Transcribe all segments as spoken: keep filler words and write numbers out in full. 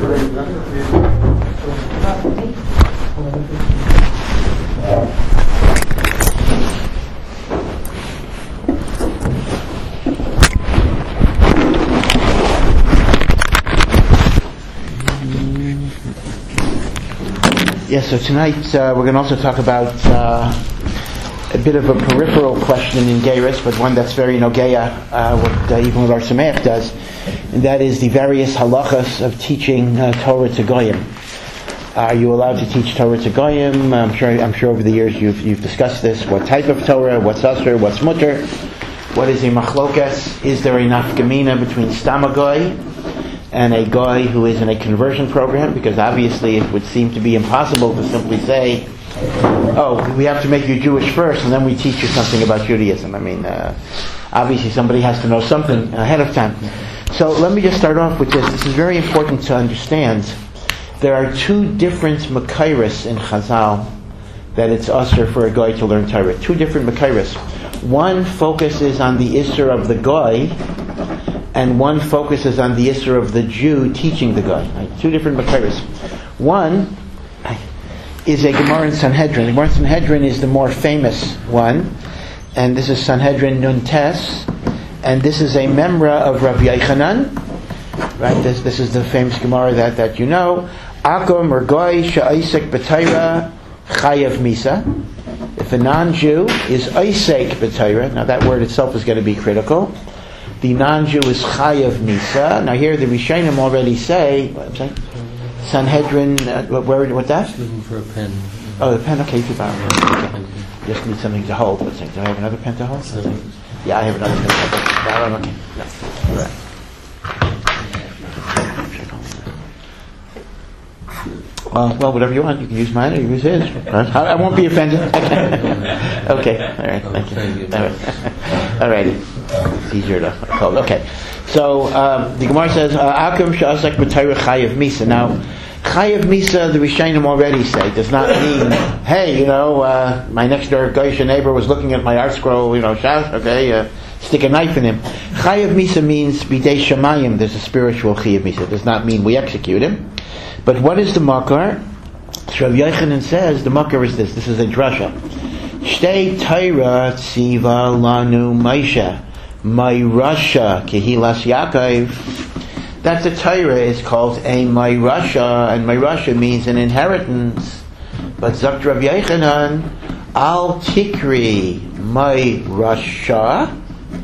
Yes, so tonight uh, we're going to also talk about uh, a bit of a peripheral question in Geiris, but one that's very nogeya, uh, what uh, even what our Sameach does, and that is the various halachas of teaching uh, Torah to Goyim. Are you allowed to teach Torah to Goyim? I'm sure I'm sure over the years you've you've discussed this. What type of Torah? What's asur? What's mutter? What is a machlokas? Is there a nafkamina between Stam Goy and a guy who is in a conversion program? Because obviously it would seem to be impossible to simply say, oh, we have to make you Jewish first and then we teach you something about Judaism. I mean, uh, obviously somebody has to know something ahead of time. So let me just start off with this. This is very important to understand. There are two different Makairis in Chazal that it's usher for a guy to learn Torah. Two different Makairis. One focuses on the Isser of the guy, and one focuses on the Isser of the Jew teaching the guy. Right? Two different Makairis. One is a Gemara in Sanhedrin. The Gemara in Sanhedrin is the more famous one, and this is Sanhedrin Nun Tes, and this is a memra of Rabbi Yochanan. Right? This this is the famous Gemara that, that you know. Akom or goy she'aisek b'Torah chayav misa. If a non-Jew is aisek b'Torah, now that word itself is going to be critical. The non-Jew is chayav misa. Now here the Rishonim already say, what I'm saying, Sanhedrin, uh, what word, what that? Looking for a pen. Oh, the pen, okay, okay. Just need something to hold. What's it? Do I have another pen to hold? Sorry. Yeah, I have another pen to hold. Okay. No. Right. Uh, well, whatever you want. You can use mine or you use his. I, I won't be offended. Okay. All right. Thank you. All right. All righty. It's easier to hold. Okay. So um, the Gemara says, "Akum she'asak b'Torah chayav misa." Now, chayav misa, the Rishonim already say, does not mean, hey, you know, uh, my next door Goyish neighbor was looking at my art scroll, you know, shas, okay, uh, stick a knife in him. Chayav misa means bidei shamayim. There's a spiritual chayav misa. It does not mean we execute him. But what is the makar? So Rav Yochanan says the makar is this. This is a drasha. Shtei Torah tziva lanu Moshe Mayrasha Kehilas Yaakov. That the Torah is called a Mayrasha, and Mayrasha means an inheritance. But Zakt Rav Yochanan al tikri Mayrasha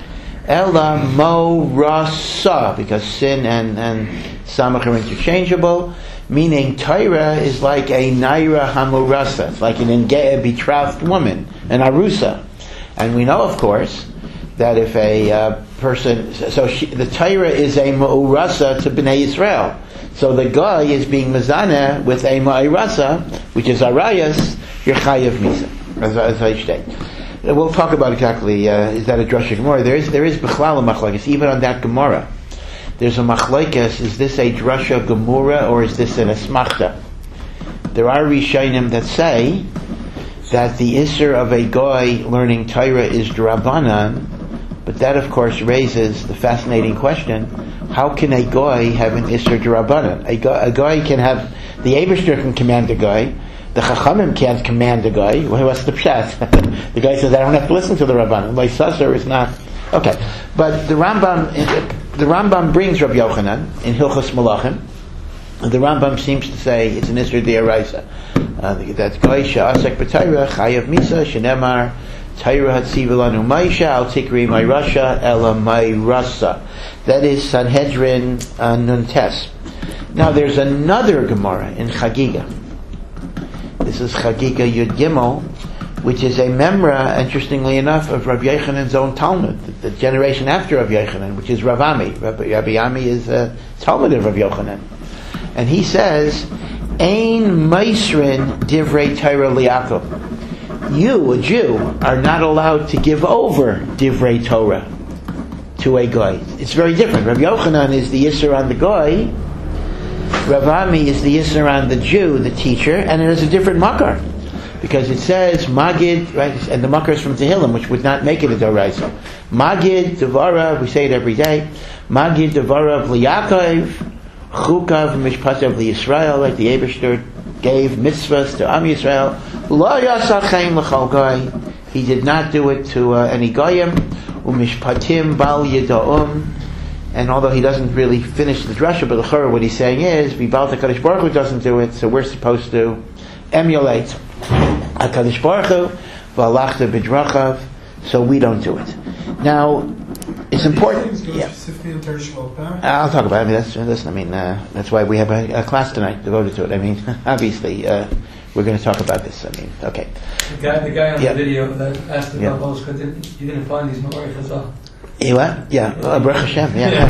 ela mo rasa, because sin and and samach are interchangeable. Meaning Torah is like a naira hamurasa. It's like an engaged, betrothed woman, an arusa. And we know, of course, that if a uh, person, so she, the Torah is a ma'urasa to Bnei Yisrael. So the guy is being mazana with a ma'urasa, which is arayas, you're chayav misa, as, as I state. We'll talk about exactly, uh, is that a drasha Gemara? There is, there is b'chlal a machlokes, even on that Gemara. There's a machlokes, is this a drasha Gemara or is this an asmachta? There are Rishonim that say that the isser of a guy learning Torah is drabanan, but that of course raises the fascinating question, how can a guy have an isser drabanan? A guy, a guy can have, the Eibishter can command a guy, the Chachamim can't command a guy. What's the pshat? The guy says, I don't have to listen to the Rabbanan. My sasser is not. Okay. But the Rambam, the Rambam brings Rabbi Yochanan in Hilchos Malachim. And the Rambam seems to say it's an Isra D'Oraisa. Uh, that's Goy She'asek B'Torah Chayav Misa Shenemar Torah Hatziva Lanu Moshe Al Tikri Mayrasha Ela Mayrasa. That is Sanhedrin uh, Nun Tes. Now there's another Gemara in Chagiga. This is Chagiga Yud Gimel, which is a memra, interestingly enough, of Rabbi Yochanan's own Talmud, the, the generation after Rabbi Yochanan, which is Rav Ami. Rabbi, Rabbi Ami is a Talmud of Rabbi Yochanan. And he says, Ein Meisrin Divrei Torah Li'Yaakov. You, a Jew, are not allowed to give over Divrei Torah to a guy. It's very different. Rabbi Yochanan is the Yisr on the guy. Rav Ami is the Yisr on the Jew, the teacher, and it has a different makar. Because it says, Magid, right, and the makar is from Tehillim, which would not make it a Doraisa. Magid, Devara, we say it every day, Magid, Devara, V'Yaakov, chukav mishpatav liYisrael, like the Eibishter gave mitzvahs to Am Yisrael. Lo yasachem l'chol goy. He did not do it to uh, any goyim. Umishpatim bal yida'um. And although he doesn't really finish the drasha, but the chorah, what he's saying is, Bibal HaKadosh Baruch Hu doesn't do it, so we're supposed to emulate HaKadosh Baruch Hu, v'alachta b'drachav, so we don't do it. Now, it's important. Yeah. I'll talk about it. I mean, that's, listen, I mean, uh, that's why we have a, a class tonight devoted to it. I mean, obviously, uh, we're going to talk about this. I mean, okay. The guy, the guy on yeah. the video that asked about yeah. Polish content, you didn't find these Ma'arif as well. He what? Yeah. Oh, Baruch Hashem. Yeah.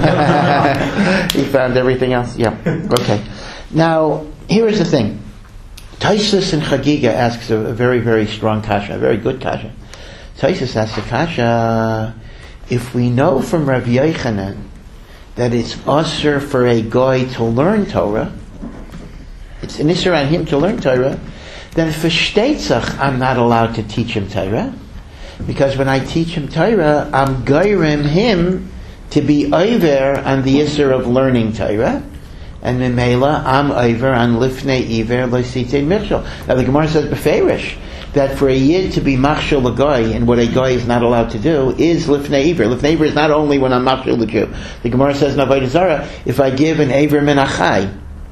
He found everything else. Yeah. Okay. Now, here is the thing. Taisus in Chagiga asks a, a very, very strong kasha, a very good kasha. Taisus asks a kasha, if we know from Rav Yochanan that it's usher for a guy to learn Torah, it's an issur on him to learn Torah, then for shteitzach I'm not allowed to teach him Torah. Because when I teach him Torah, I'm geirim him to be over on the issur of learning Torah, and memela I'm over on lifnei iver loisitei michshol. Now the Gemara says beferish that for a yid to be machshol a guy, and what a guy is not allowed to do is lifnei iver. Lifnei iver is not only when I'm machshol the Jew. The Gemara says in Avodah Zarah, if I give an iver min achai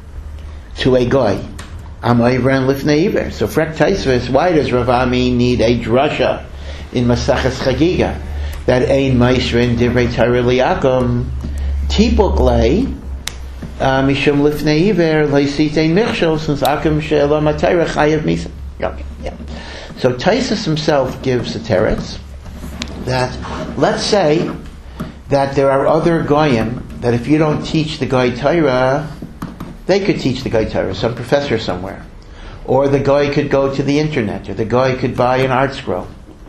to a guy, I'm over on lifnei iver. So frek taisvis, why does Rav Ami need a drasha in Masaches Chagiga that ein meisrin divrei Torah liyakum tipuk lei mishum lifnei iver leisitein michshol since akum she'elo matayra chayav misa. Okay, yeah. So Taisus himself gives a teretz that let's say that there are other goyim that if you don't teach the guy Torah, they could teach the guy Torah, some professor somewhere, or the guy could go to the internet, or the guy could buy an art scroll.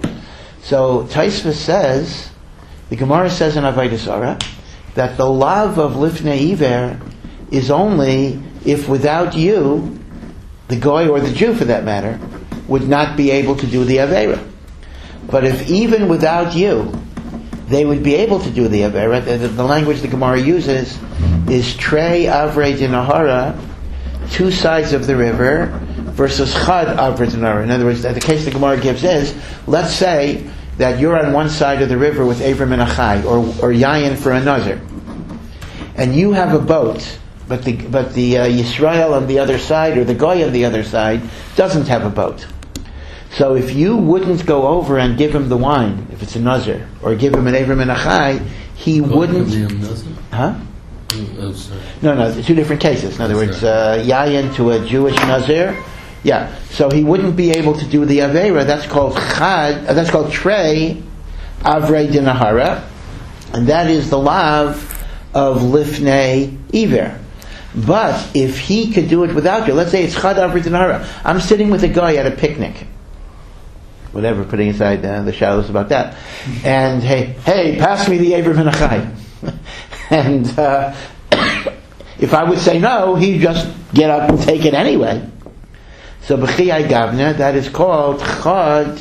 So Taisva says, the Gemara says in Avodah Zarah, that the lav of lifnei iver is only if without you, the goy or the Jew for that matter, would not be able to do the avera. But if even without you, they would be able to do the avera, the, the, the language the Gemara uses is trei avrei dinahara, two sides of the river, versus chad avrei dinahara. In other words, the case the Gemara gives is, let's say that you're on one side of the river with Avram and Achai, or or Yayin for a Nazir, and you have a boat, but the but the uh, Yisrael on the other side, or the Goy on the other side, doesn't have a boat. So if you wouldn't go over and give him the wine, if it's a Nazir, or give him an Avram and Achai, he oh, wouldn't. Huh? Oh, sorry. No, no, two different cases. In other words, uh, Yayin to a Jewish Nazir. Yeah, so he wouldn't be able to do the Aveira. That's called Chad, uh, that's called Trey Avrei Dinahara, and that is the lav of Lifnei Iver. But if he could do it without you, let's say it's Chad Avrei Dinahara. I'm sitting with a guy at a picnic, whatever, putting aside uh, the shallows about that, and hey, hey, pass me the Avram and Achai. And uh, if I would say no, he'd just get up and take it anyway. So b'chiyai gavna, that is called chad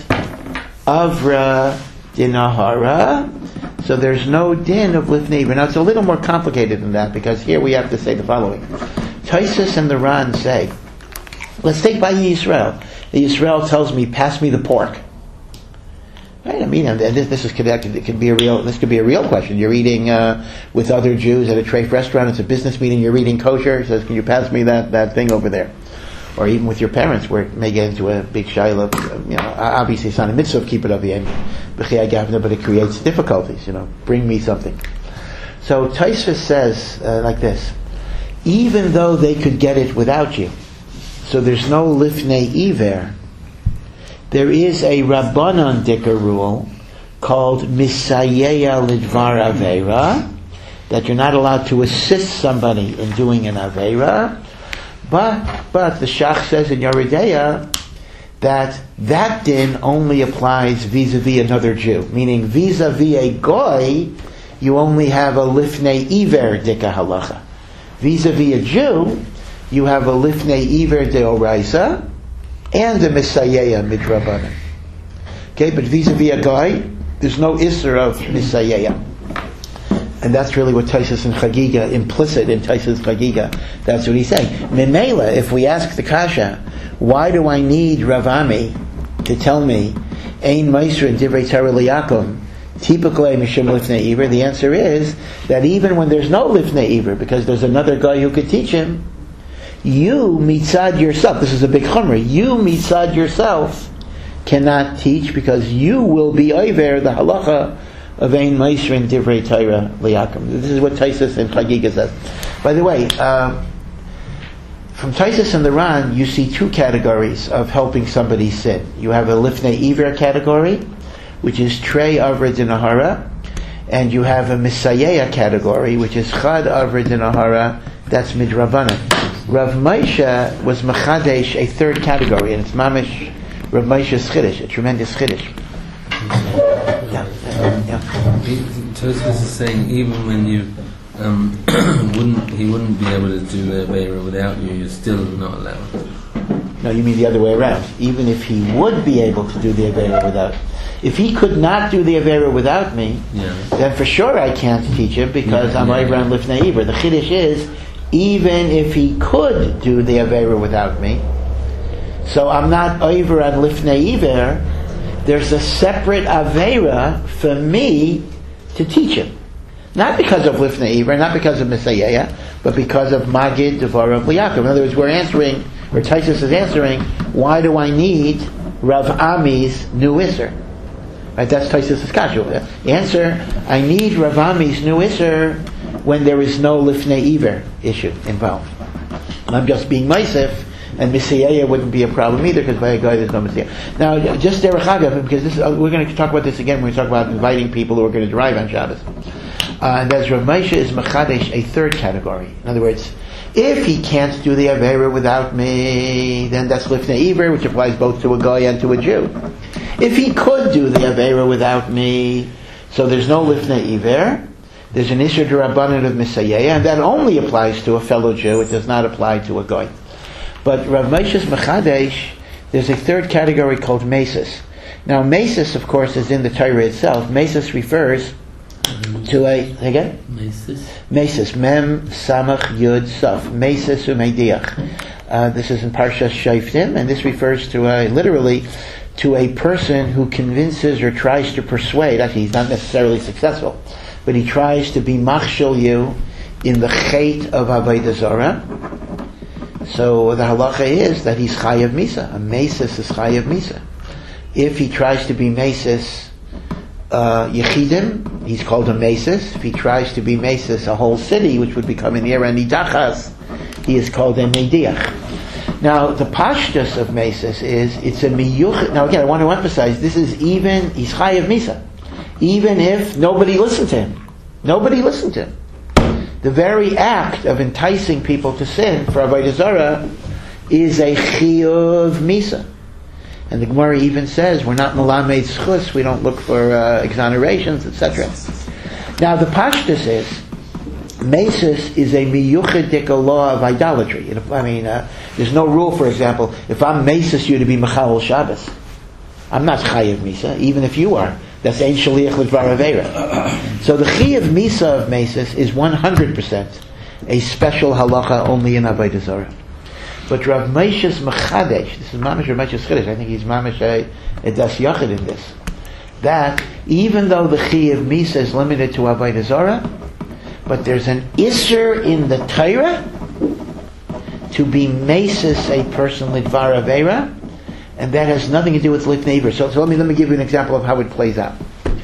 avra dinahara. So there's no din of lifnei iver. Now it's a little more complicated than that, because here we have to say the following. Taisus and the Ran say, let's take by Yisrael. The Yisrael tells me, pass me the pork. Right? I mean, and this, this is connected. It could be a real. This could be a real question. You're eating uh, with other Jews at a treif restaurant. It's a business meeting. You're eating kosher. He says, "Can you pass me that, that thing over there?" Or even with your parents, where it may get into a big shiloh. You know, obviously it's not a mitzvah of keep it of the b'chiyai gavna, but it creates difficulties. You know, bring me something. So Taisva says uh, like this: even though they could get it without you, so there's no lifnei iver. There is a Rabbanon Dika rule called Misayeya Lidvar Aveira, that you're not allowed to assist somebody in doing an Aveira, but but the Shach says in Yoredeya that that din only applies vis-a-vis another Jew, meaning vis-a-vis a Goy, you only have a Lifnei Iver Dika Halacha. Vis-a-vis a Jew, you have a Lifnei Iver Deoraisa, and the Misayeya Midrabanan. Okay, but vis-a-vis a guy, there's no Isser of Misayeya. And that's really what Taisus and Chagiga, implicit in Taisus Chagiga, that's what he's saying. Memela, if we ask the Kasha, why do I need Rav Ami to tell me, Ein Maisra Divrei Torah Liyakum, Tipikle Mishim Lifnei Iver? The answer is that even when there's no Lifnei Iver, because there's another guy who could teach him, you mitzad yourself, this is a big chumrah, you mitzad yourself cannot teach because you will be over the halacha of Ein Maisrin Divrei Torah Liyakum. This is what Taisus and Chagiga says. By the way, uh, from Taisus and the Ran, you see two categories of helping somebody sin. You have a Lifnei Iver category, which is Trei Avra Dinahara, and you have a Misayea category, which is Chad Avra Dinahara, that's Midrabanan. Rav Moshe was Mechadesh, a third category, and it's Mamish Rav Moshe's Chiddush, a tremendous Chiddush. Yeah. Yeah. Tosfos is saying even when you um, wouldn't, he wouldn't be able to do the Aveira without you, you're still not allowed. No, you mean the other way around. Even if he would be able to do the Aveira without, if he could not do the Aveira without me, yeah. then for sure I can't teach him because yeah, I'm yeah, over on Lifnei Iver. The Chiddush is, even if he could do the Aveira without me, so I'm not over on Lifnei Iver, there's a separate Aveira for me to teach him. Not because of Lifnei Iver, not because of Misayeh, but because of Magid Devorav Liyakum. In other words, we're answering, or Taisus is answering, why do I need Rav Ami's new Isser? Right, that's Taisus' kasha. The answer, I need Rav Ami's new Isser when there is no Lifnei Iver issue involved. And I'm just being Meisef, and Misayeh wouldn't be a problem either, because by a guy there's no Misayeh. Now, just Derech Agav, because this is, we're going to talk about this again when we talk about inviting people who are going to drive on Shabbos. Uh, and as Rav Moshe is Mechadesh, a third category. In other words, if he can't do the Aveira without me, then that's Lifnei Iver, which applies both to a guy and to a Jew. If he could do the Aveira without me, so there's no Lifnei Iver, there's an Isser D'Rabbanan of Misayeh, and that only applies to a fellow Jew, it does not apply to a guy. But Rav Moshe's Mechadesh, there's a third category called Mesis. Now Mesis, of course, is in the Torah itself. Mesis refers to a, again? Mesis. Mesis, Mem, Samach, Yud, Saf. Mesis Umeidiach. Uh, this is in Parshas Shoftim, and this refers to a, literally, to a person who convinces or tries to persuade, actually he's not necessarily successful, but he tries to be machshel you in the chait of Avodah Zarah. So the halacha is that he's chayav misa. A mesis is chayav misa. If he tries to be mesis uh, yechidim, he's called a mesis. If he tries to be mesis a whole city, which would become an ira nidachas, he is called a mediach. Now the pashtus of mesis is it's a miyuch. Now again, I want to emphasize this is even he's chayav misa, even if nobody listened to him. Nobody listened to him. The very act of enticing people to sin for Avodah Zarah is a chiyuv misa. And the Gemara even says, we're not melamed schus, we don't look for uh, exonerations, et cetera. Now the pashtus is, mesis is a miyuchadik law of idolatry. I mean, uh, there's no rule, for example, if I'm mesis you to be mechalel Shabbos, I'm not chayiv misa, even if you are. That's ein shaliach l'dvar aveira. So the chiyuv misa of mesis is one hundred percent a special halacha only in Avodah Zarah. But Rav Moshe's Mechadesh, this is Mamish Rav Moshe's Chiddush, I think he's Mamish a, a Das Yachid in this, that even though the chiyuv misa is limited to Avodah Zarah, but there's an isser in the Torah to be mesis a person l'dvar aveira, and that has nothing to do with Lifnei Iver. So, so let me let me give you an example of how it plays out.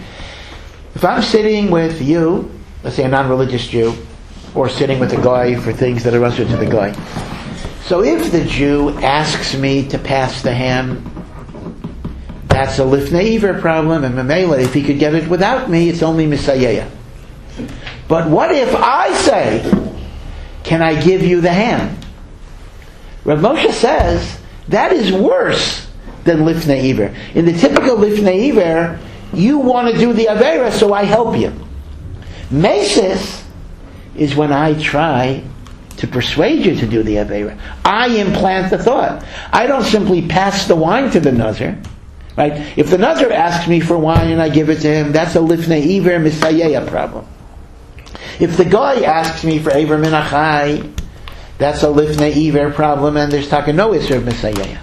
If I'm sitting with you, let's say a non-religious Jew, or sitting with a guy for things that are usher to the guy. So if the Jew asks me to pass the ham, that's a Lifnei Iver problem, and Mamela, if he could get it without me, it's only Misayeh. But what if I say, can I give you the ham? Rav Moshe says, that is worse than Lifnei Iver. In the typical Lifnei Iver, you want to do the Aveira, so I help you. Mesis is when I try to persuade you to do the Aveira. I implant the thought. I don't simply pass the wine to the Nazir. Right? If the Nazir asks me for wine and I give it to him, that's a Lifnei Iver Misayeh problem. If the guy asks me for Eivor Min HaChai, that's a Lifnei Iver problem, and there's taka no Isser of Messiah.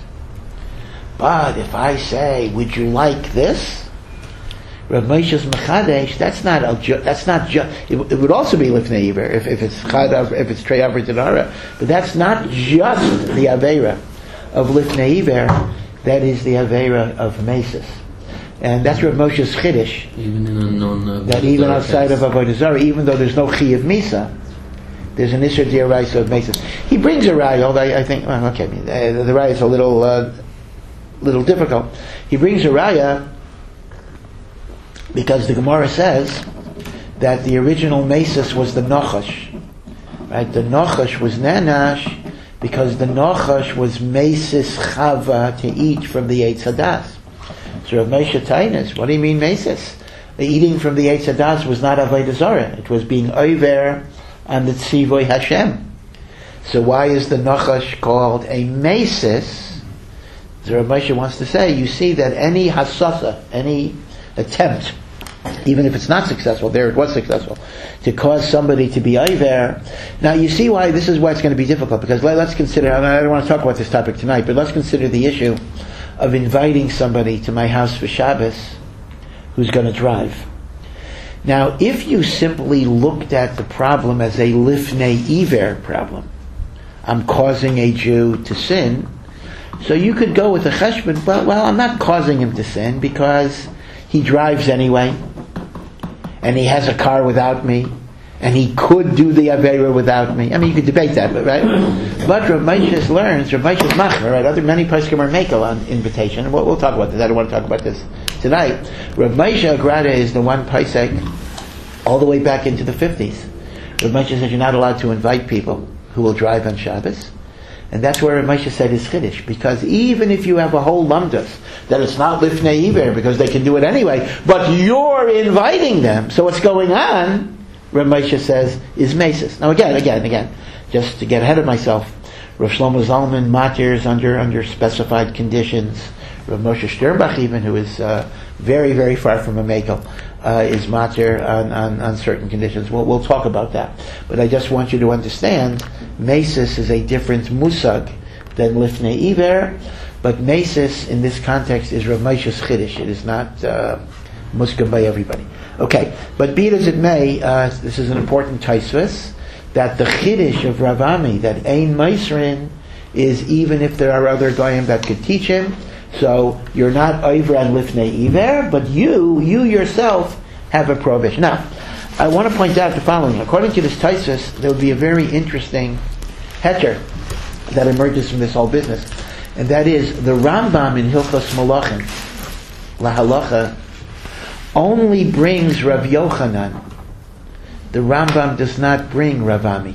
But if I say, would you like this? Rav Moshe's Mechadesh, that's not a ju- that's not just, it, it would also be Lifnei Iver if, if it's Chadav, if it's Trei Aver Tanara, but that's not just the Aveira of Lifnei Iver, that is the Aveira of Mesis. And that's Rav Moshe's Chiddush, Even in a non that even outside of Avodah Zarah, even though there's no Chi of Misa, there's an Isser D'Oraisa of Mesis. He brings a Raya, although I, I think, well, okay, the, the Raya is a little, uh, little difficult. He brings a Raya because the Gemara says that the original Mesis was the Nachash. Right? The Nachash was Nanash because the Nachash was Mesis Chava to eat from the Eitz Hadas. So Rav Moshe Tainis, what do you mean Mesis? The eating from the Eitz Hadas was not Avodah Zarah. It was being over on the Tzivoy Hashem. So why is the Nachash called a Mesis? So Rav Moshe wants to say, you see that any hasasa, any attempt, even if it's not successful, there it was successful, to cause somebody to be over. Now you see why this is why it's going to be difficult, because let, let's consider, I don't want to talk about this topic tonight, but let's consider the issue of inviting somebody to my house for Shabbos who's going to drive. Now if you simply looked at the problem as a Lifnei Iver problem, I'm causing a Jew to sin, so you could go with a cheshbon, well, well, I'm not causing him to sin because he drives anyway, and he has a car without me, and he could do the Aveira without me. I mean, you could debate that, but right? But Rav Moshe learns, Rav Moshe's machmer, right? Other many poskim are makel on invitation, and we'll, we'll talk about this. I don't want to talk about this tonight. Rav Moshe Agrada is the one posek all the way back into the fifties. Rav Moshe says you're not allowed to invite people who will drive on Shabbos. And that's where Rav Moshe said his chiddush, because even if you have a whole lumdus that it's not lifnei iver because they can do it anyway, but you're inviting them, so what's going on, Rav Moshe says, is mesis. Now again, again, again, just to get ahead of myself, Rav Shlomo Zalman matirs under under specified conditions. Rav Moshe Sternbach, even, who is uh, very very far from a mekel, uh, is matir on, on, on certain conditions. We'll, we'll talk about that. But I just want you to understand, mesis is a different musag than lifnei iver, but mesis in this context is Rav Moshe's chiddush. It is not uh, muskam by everybody. Okay, but be it as it may, uh, this is an important taisvus, that the chiddush of Rav Ami, that ein meisrin, is even if there are other goyim that could teach him. So you're not over on lifnei iver, but you, you yourself have a prohibition. Now, I want to point out the following. According to this Taisus, there would be a very interesting heter that emerges from this whole business, and that is the Rambam in Hilchos Malachim, Lahalacha, only brings Rav Yochanan. The Rambam does not bring Rav Ami,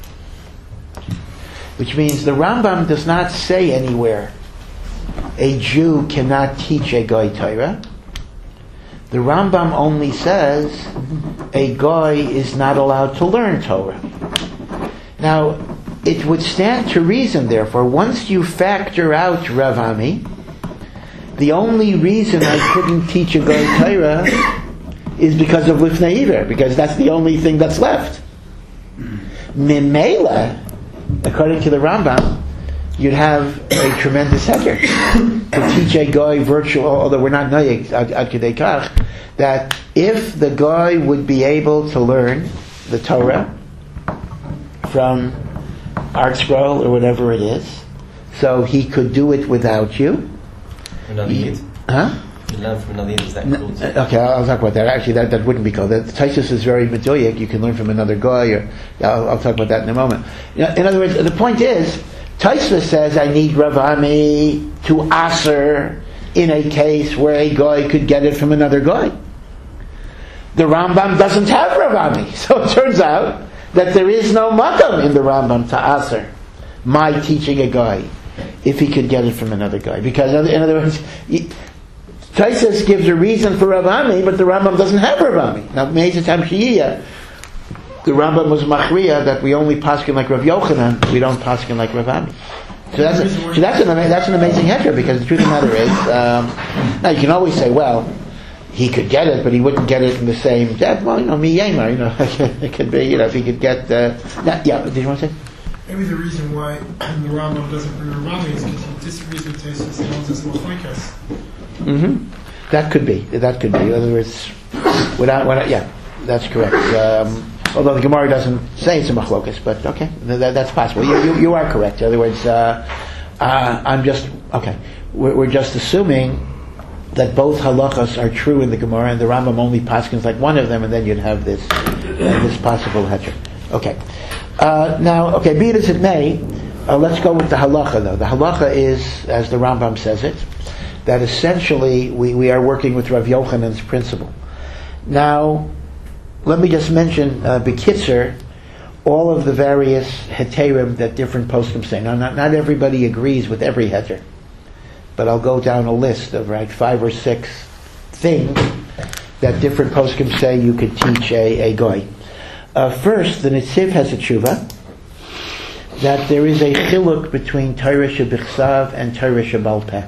which means the Rambam does not say anywhere a Jew cannot teach a Goy Torah. The Rambam only says a Goy is not allowed to learn Torah. Now, it would stand to reason, therefore, once you factor out Rav Ami, the only reason I couldn't teach a Goy Torah is because of Lifnei Iver, because that's the only thing that's left. Mimela, according to the Rambam, you'd have a tremendous heter to teach a guy virtual, although we're not noyeg ad kedei kach, that if the guy would be able to learn the Torah from Art Scroll or whatever it is, so he could do it without you. Another yid. Huh? You learn from another yid, is that called? Okay, I'll, I'll talk about that. Actually, that, that wouldn't be called. The Taisus is very medoyek. You can learn from another guy, or I'll, I'll talk about that in a moment. In other words, the point is, Taisva says I need Rav Ami to aser in a case where a guy could get it from another guy. The Rambam doesn't have Rav Ami, so it turns out that there is no makam in the Rambam to aser my teaching a guy if he could get it from another guy. Because in other words, Taisva gives a reason for Rav Ami, but the Rambam doesn't have Rav Ami. Now, Me'ezet HaMshiach, the Rambam was machriya that we only paskin like Rav Yochanan, we don't paskin like Rav Ami. So that's a, so that's an that's an amazing heter, because the truth of the matter is, um, now you can always say, well, he could get it, but he wouldn't get it in the same depth. Well, you know, miyema, you know, it could be, you know, if he could get, uh, not, yeah, did you want to say? Maybe the reason why the Rambam doesn't bring a Rami is because he disagrees with Tosfos and holds us machlokes. Mm-hmm. That could be, that could be. In other words, without, without yeah, that's correct. Um, although the Gemara doesn't say it's a machlokas, but okay, that, that's possible. You, you, you are correct. In other words, uh, uh, I'm just, okay, we're, we're just assuming that both halachas are true in the Gemara, and the Rambam only paskins like one of them, and then you'd have this uh, this possible heter. Okay. Uh, now, okay, be it as it may, uh, let's go with the halacha though. The halacha is, as the Rambam says it, that essentially we, we are working with Rav Yochanan's principle. Now, let me just mention, uh, B'kitzer, all of the various heterim that different poskim say. Now, not, not everybody agrees with every heter, but I'll go down a list of right five or six things that different poskim say you could teach a, a goy. Uh, first, the Netziv has a tshuva that there is a chiluk between Torah shebichsav and Torah shebal peh.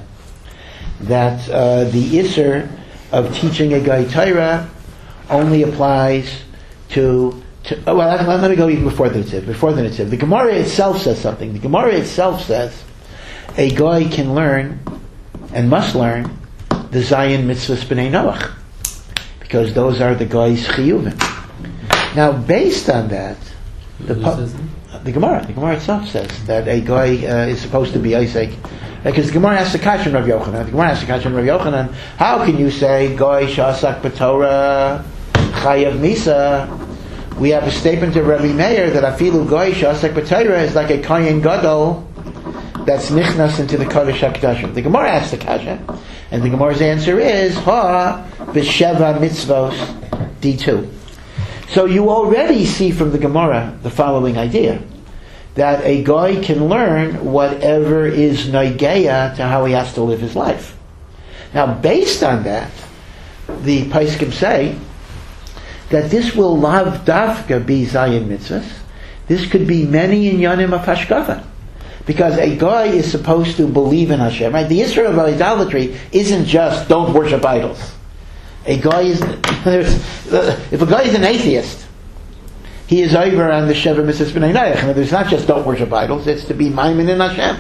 That uh, the iser of teaching a guy Torah only applies to, to oh, well, let me go even before the Netziv. Before the Netziv, the Gemara itself says something. The Gemara itself says a guy can learn and must learn the Zayin mitzvahs b'nei Noach, because those are the guy's chiyuvim. Now, based on that, the, pu- the Gemara, the Gemara itself says that a guy uh, is supposed to be Isaac, because the Gemara asks the question of Rav Yochanan. The Gemara asks the question of Rav Yochanan, how can you say guy shasak b'Torah chayav misa? We have a statement of Rabbi Meir that afilu guy shasak b'Torah is like a kohen gadol that's nichnas into the Kodesh HaKadoshim. The Gemara asks the kasha, and the Gemara's answer is ha b'sheva mitzvos d two. So you already see from the Gemara the following idea, that a guy can learn whatever is noigeya to how he has to live his life. Now, based on that, the Paiskim say that this will lav dafka be zayin mitzvahs. This could be many inyanim of hashkafa, because a guy is supposed to believe in Hashem. Right? The issue of idolatry isn't just don't worship idols. A guy is, if a guy is an atheist, he is over on the Sheva Mitzvahs B'nai Noach. And it's not just don't worship idols, it's to be maimin in Hashem.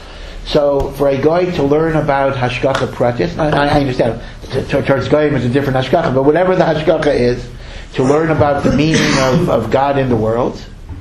So for a guy to learn about Hashgacha Pratis, I, I understand, t- t- towards Goyim is a different Hashgacha, but whatever the Hashgacha is, to learn about the meaning of, of God in the world,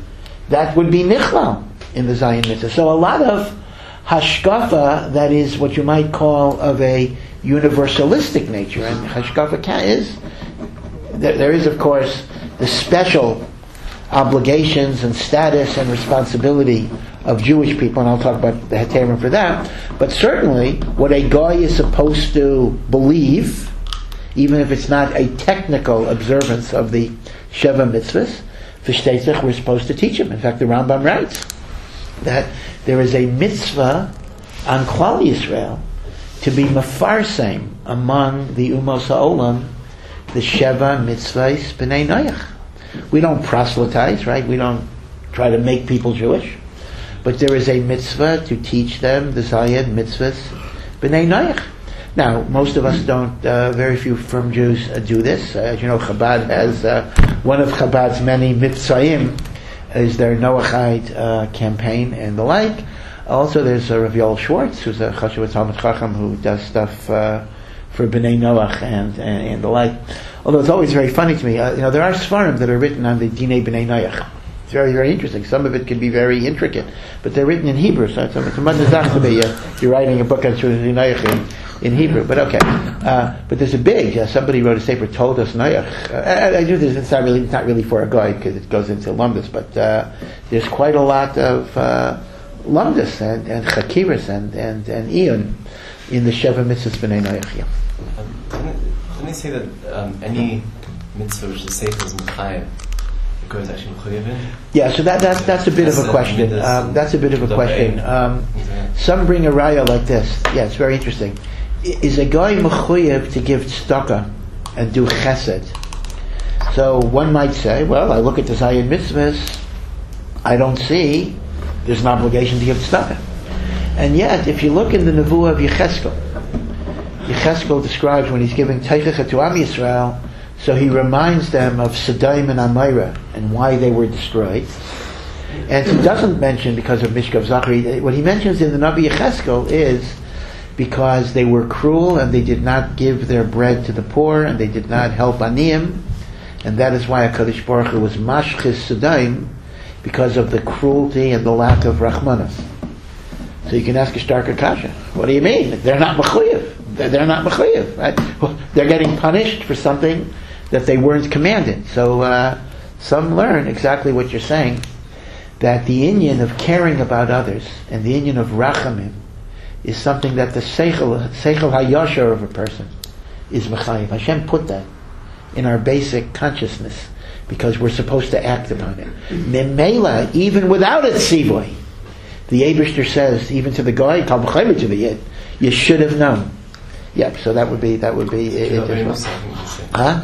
that would be Nichlal in the Zayin Mitzvah. So a lot of Hashgacha that is what you might call of a universalistic nature, and Hashkafa is, there, there is of course the special obligations and status and responsibility of Jewish people, and I'll talk about the Heterim for that, but certainly what a guy is supposed to believe, even if it's not a technical observance of the Sheva Mitzvahs, V'shtetzach, we're supposed to teach him. In fact, the Rambam writes that there is a mitzvah on Klal Yisrael to be mefarsem among the Umos HaOlam, the Sheva Mitzvahs B'nei Noach. We don't proselytize, right? We don't try to make people Jewish. But there is a mitzvah to teach them the Zayin Mitzvahs B'nei Noach. Now, most of us don't, uh, very few from Jews uh, do this. Uh, as you know, Chabad has, uh, one of Chabad's many mitzvahim is their Noachite uh, campaign and the like. Also, there's uh, Rav Yoel Schwartz, who's a Chashuv Talmud Chacham, who does stuff uh, for B'nai Noach and, and, and the like. Although it's always very funny to me, uh, you know, there are Sfarim that are written on the Dinei B'nai Noach. It's very, very interesting. Some of it can be very intricate, but they're written in Hebrew, so it's a, it's a madazach to be, uh, you're writing a book on B'nai Noach in, in Hebrew. But okay, uh, but there's a big, uh, somebody wrote a sefer, told us Noach. Uh, I, I do this, it's not really, it's not really for a guy, because it goes into Lumdus, but uh, there's quite a lot of uh, Lumdus and, and Chakiris and, and, and Iyun in the Sheva Mitzvahs B'nai Noach. Yeah. Um, didn't, didn't they say that um, any mitzvah which the Sefer is Mechayev, the Goy is actually Mechayev in? Yeah, so that, that, that's a bit that's of a question. Um, that's a bit of a question. Um, some bring a raya like this. Yeah, it's very interesting. Is a guy Mechayev to give tzedakah and do chesed? So one might say, well, I look at the Zayin Mitzvahs, I don't see there's an obligation to give tzedakah. And yet, if you look in the Nevuah of Yecheskel, Yecheskel describes when he's giving Teichacha to Am Yisrael, so he reminds them of Sodom and Amorah and why they were destroyed. And he doesn't mention because of Mishkav Zachari. What he mentions in the Navi Yecheskel is because they were cruel and they did not give their bread to the poor and they did not help Aniyim, and that is why HaKadosh Baruch Hu was Mashchis Sodom, because of the cruelty and the lack of Rachmanas. So you can ask a starker kasha. What do you mean? They're not mechuyev. They're, they're not mechuyev, right? Well, they're getting punished for something that they weren't commanded. So uh, some learn exactly what you're saying, that the inyan of caring about others and the inyan of rachamim is something that the seichel, seichel hayashar of a person is mechayev. Hashem put that in our basic consciousness because we're supposed to act upon it. Memela, even without a tzivoy, the Eibishter says, even to the guy, kal v'chaymer to the yid, you should have known. Yep. So that would be that would be it. Huh?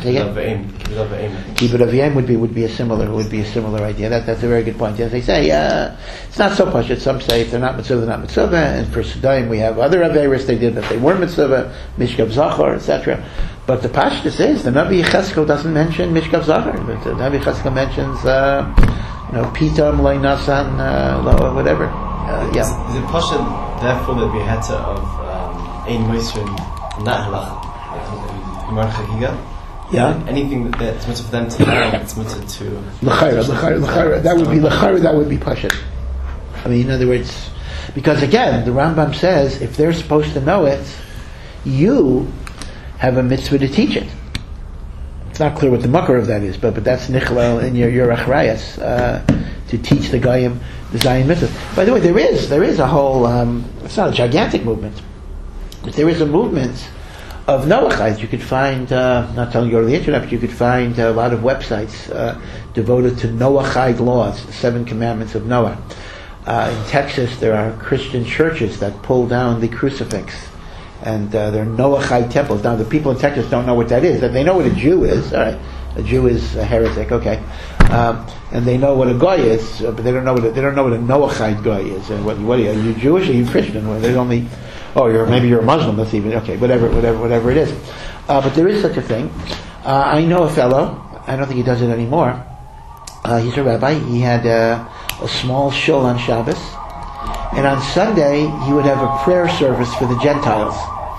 Kibbut Aviyim would be would be a similar would be a similar idea. That that's a very good point. As they say, uh, it's not so pashut. Some say if they're not mitzvah, they're not mitzvah. And for Sodom, we have other averis they did that they weren't mitzvah, Mishkav Zachar, et cetera. But the pashtus is the Navi Yecheskel doesn't mention Mishkav Zachar. But the Navi Yecheskel mentions uh, you know Pitam Loi Nasan uh, whatever. Uh, yeah. Is, is it pashut therefore that we had to of Ein Moisrin not halacha, Gemara Chagiga? Yeah. Anything that that's mitzvah for them to learn, it's mitzvah to. L'chayra, l'chayra, l'chayra. That would be l'chayra. That would be pashut. I mean, in other words, because again, the Rambam says if they're supposed to know it, you have a mitzvah to teach it. It's not clear what the makar of that is, but but that's nichlal in your your achrayas uh, to teach the Goyim the Zion mitzvah. By the way, there is there is a whole. Um, it's not a gigantic movement, but there is a movement of Noachites. You could find, uh, not telling you go to the internet, but you could find a lot of websites uh, devoted to Noachite laws, the seven commandments of Noah. Uh, in Texas, there are Christian churches that pull down the crucifix, and uh, there are Noachite temples. Now, the people in Texas don't know what that is. They know what a Jew is. All right, a Jew is a heretic. Okay, um, and they know what a guy is, but they don't know what a, they don't know what a Noachite guy is. And what, what are you? Are you Jewish? Or are you Christian? Well, there's only Oh, you're maybe you're a Muslim. That's even okay. Whatever, whatever, whatever it is. Uh, but there is such a thing. Uh, I know a fellow. I don't think he does it anymore. Uh, he's a rabbi. He had uh, a small shul on Shabbos, and on Sunday he would have a prayer service for the Gentiles.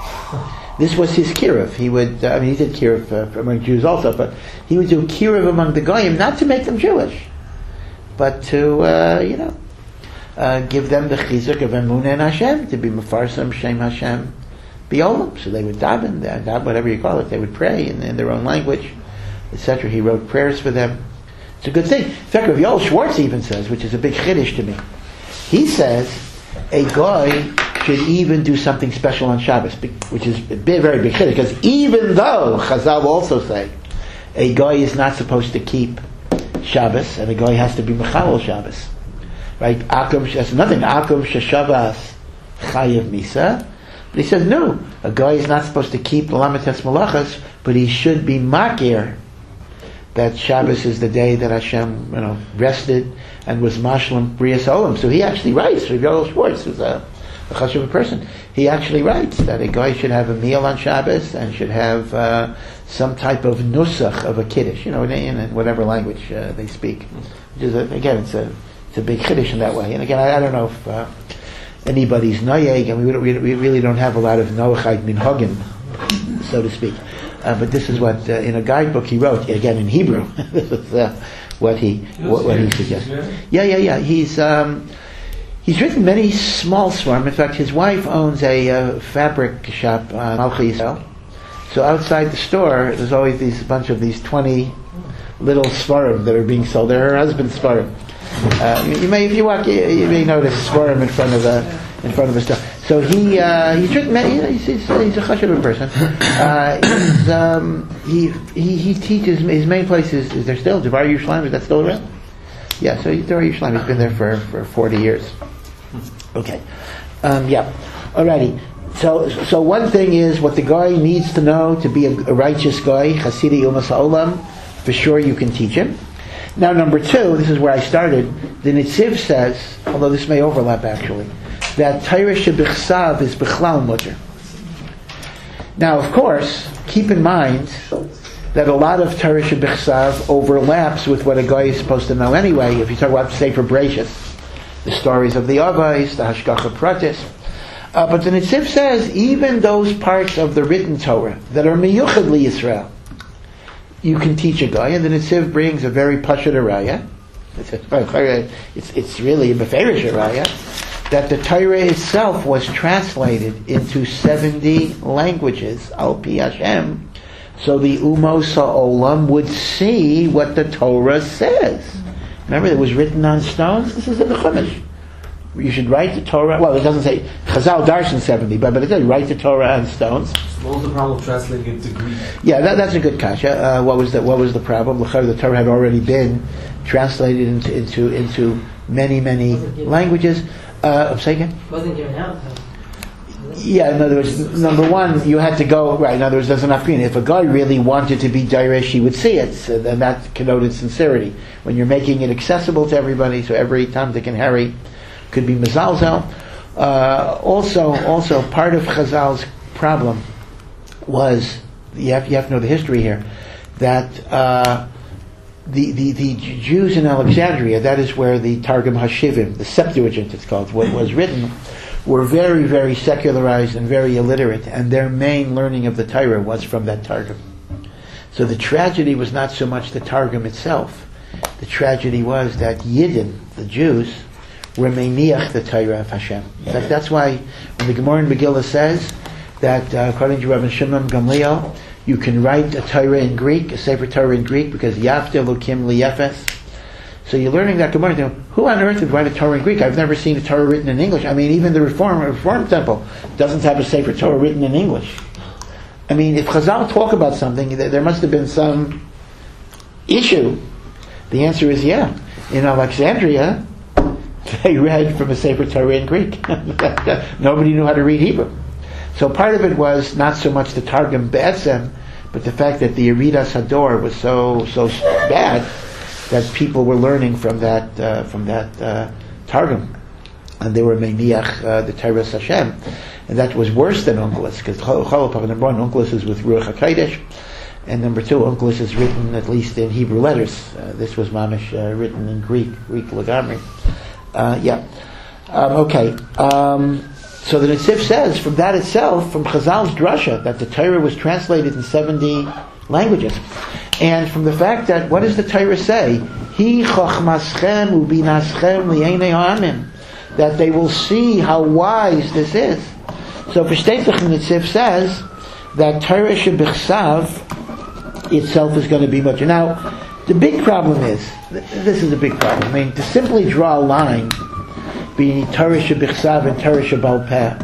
This was his kiruv. He would. Uh, I mean, he did kiruv uh, among Jews also, but he would do kiruv among the goyim, not to make them Jewish, but to uh, you know. Uh, give them the chizuk of emunah and Hashem, to be mefarsam shem Hashem biolam. So they would daven, daven, whatever you call it. They would pray in, in their own language, et cetera. He wrote prayers for them. It's a good thing. In fact, Rav Yoel Schwartz even says, which is a big chiddush to me. He says a guy should even do something special on Shabbos, which is a big, very big chiddush. Because even though Chazal also say a guy is not supposed to keep Shabbos, and a guy has to be mechalel Shabbos. Right? Akum, that's nothing. Akum sheshavas chayev misa. But he says, no, a guy is not supposed to keep the lamites malachas, but he should be makir that Shabbos is the day that Hashem, you know, rested and was mashlim brias olam. So he actually writes, Rav Yoel Schwartz, who's a, a chashuv person, he actually writes that a guy should have a meal on Shabbos and should have uh, some type of nusach of a kiddush, you know, in, in whatever language uh, they speak. Which is, a, again, it's a It's a big chiddush in that way. And again, I, I don't know if uh, anybody's noyeg, and we, we, we really don't have a lot of noachite minhagim, so to speak. Uh, but this is what, uh, in a guidebook he wrote, again in Hebrew, this is uh, what he what, what he suggests. Yeah, yeah, yeah. He's um, he's written many small svarim. In fact, his wife owns a uh, fabric shop on Malchi Yisrael. So outside the store, there's always these bunch of these twenty little svarim that are being sold. They're her husband's svarim. Uh, you, you may, if you walk, you, you may notice svarim in front of a in front of a store. So he uh, he's written many. You know, he's, he's, he's a chashuv person. Uh, he's, um, he he he teaches. His main place is, is there still Devar Yerushalayim? Is that still around? Yeah. So Devar Yerushalayim. He's been there for, for forty years. Okay. Um, yeah. Alrighty. So so one thing is what the guy needs to know to be a, a righteous guy. Chasidi Umas Ha'olam. For sure, you can teach him. Now, number two, this is where I started. The Nitziv says, although this may overlap actually, that Torah shebichsav is bichlal mutter. Now, of course, keep in mind that a lot of Torah Shebichsav overlaps with what a guy is supposed to know anyway. If you talk about Sefer Bereshis, the stories of the Avos, the Hashgacha Pratis. Uh, but the Netziv says even those parts of the written Torah that are miyuchad li Yisrael, you can teach a guy, and the Netziv brings a very pashut araya. It's, it's, it's really a beferish araya that the Torah itself was translated into seventy languages, al pi Hashem, so the Umos HaOlam would see what the Torah says. Remember, it was written on stones. This is in the Chumash. You should write the Torah. Well, it doesn't say Chazal Darshan seventy, but, but it says write the Torah on stones. What was the problem of translating it to Greek? Yeah, that, that's a good kasha. Uh, what was the what was the problem? The Torah had already been translated into into, into many many languages. Uh, I'm saying again? Wasn't given out. Yeah, in other words, number one, you had to go, right, in other words, there's enough green. If a guy really wanted to be Dairish, he would see it, so then that connoted sincerity. When you're making it accessible to everybody, so every Tom, Dick, and Harry could be Mezalzel. Uh, also, also, part of Chazal's problem was, you have, you have to know the history here, that uh, the, the, the Jews in Alexandria, that is where the Targum HaShivim, the Septuagint it's called, what was written, were very, very secularized and very illiterate, and their main learning of the Torah was from that Targum. So the tragedy was not so much the Targum itself. The tragedy was that Yidden, the Jews, were meiniach the Torah of Hashem. In fact, that's why when the Gemara in Megillah says that, uh, according to Rabbi Shimon Gamliel, you can write a Torah in Greek, a Sefer Torah in Greek, because Yafte Elokim Liyefes. So you're learning that Gemara. You know, who on earth would write a Torah in Greek? I've never seen a Torah written in English. I mean, even the Reform Reform Temple doesn't have a Sefer Torah written in English. I mean, if Chazal talk about something, there must have been some issue. The answer is yeah. In Alexandria, they read from a Sefer Torah in Greek. Nobody knew how to read Hebrew. So part of it was not so much the Targum Be'etzem, but the fact that the Yeridas Hador was so so bad that people were learning from that uh, from that uh, Targum, and they were meiniach uh, the Torah Hashem, and that was worse than Onkelos, because number one, Onkelos is with Ruach HaKodesh, and number two, Onkelos is written at least in Hebrew letters. Uh, this was mamish uh, written in Greek, Greek Lagamri. Uh, yeah, um, okay. Um, so the Netziv says from that itself, from Chazal's drasha, that the Torah was translated in seventy languages. And from the fact that, what does the Torah say? Hi chochmaschem ubinaschem li'enei ha'amim. That they will see how wise this is. So V'shteitach Netziv says that Torah shebichsav itself is going to be much. Now, the big problem is, this is a big problem. I mean, to simply draw a line between Torah shebichsav and Torah shebal peh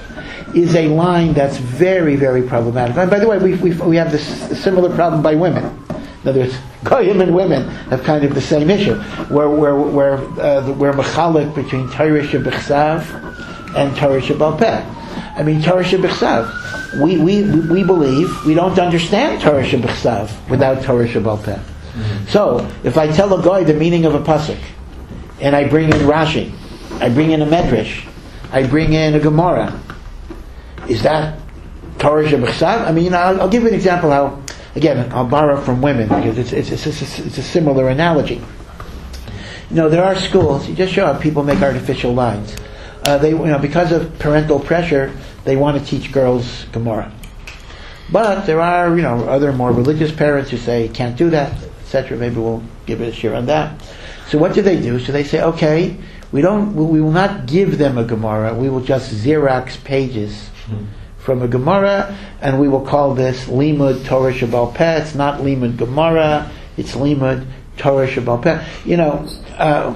is a line that's very, very problematic. And by the way, we we we have this similar problem by women. In other words, goyim and women have kind of the same issue, where where where uh, we're machalik between Torah shebichsav and Torah shebal peh. I mean, Torah shebichsav. We we we believe we don't understand Torah shebichsav without Torah shebal peh. Mm-hmm. So if I tell a guy the meaning of a pasuk, and I bring in Rashi, I bring in a Medrash, I bring in a Gemara, is that Torah shebichsav? I mean, you know, I'll, I'll give you an example how, again, I'll borrow from women, because it's it's, it's, it's, it's a similar analogy. You know, there are schools, you just show how people make artificial lines. Uh, they, you know, because of parental pressure, they want to teach girls Gemara. But there are, you know, other more religious parents who say, you can't do that, et cetera. Maybe we'll give it a share on that. So what do they do? So they say, okay, we don't, we will not give them a Gemara, we will just Xerox pages from a Gemara, and we will call this Limud Torah Shebal Peh. It's not Limud Gemara, it's Limud Torah Shebal Peh. You know, uh,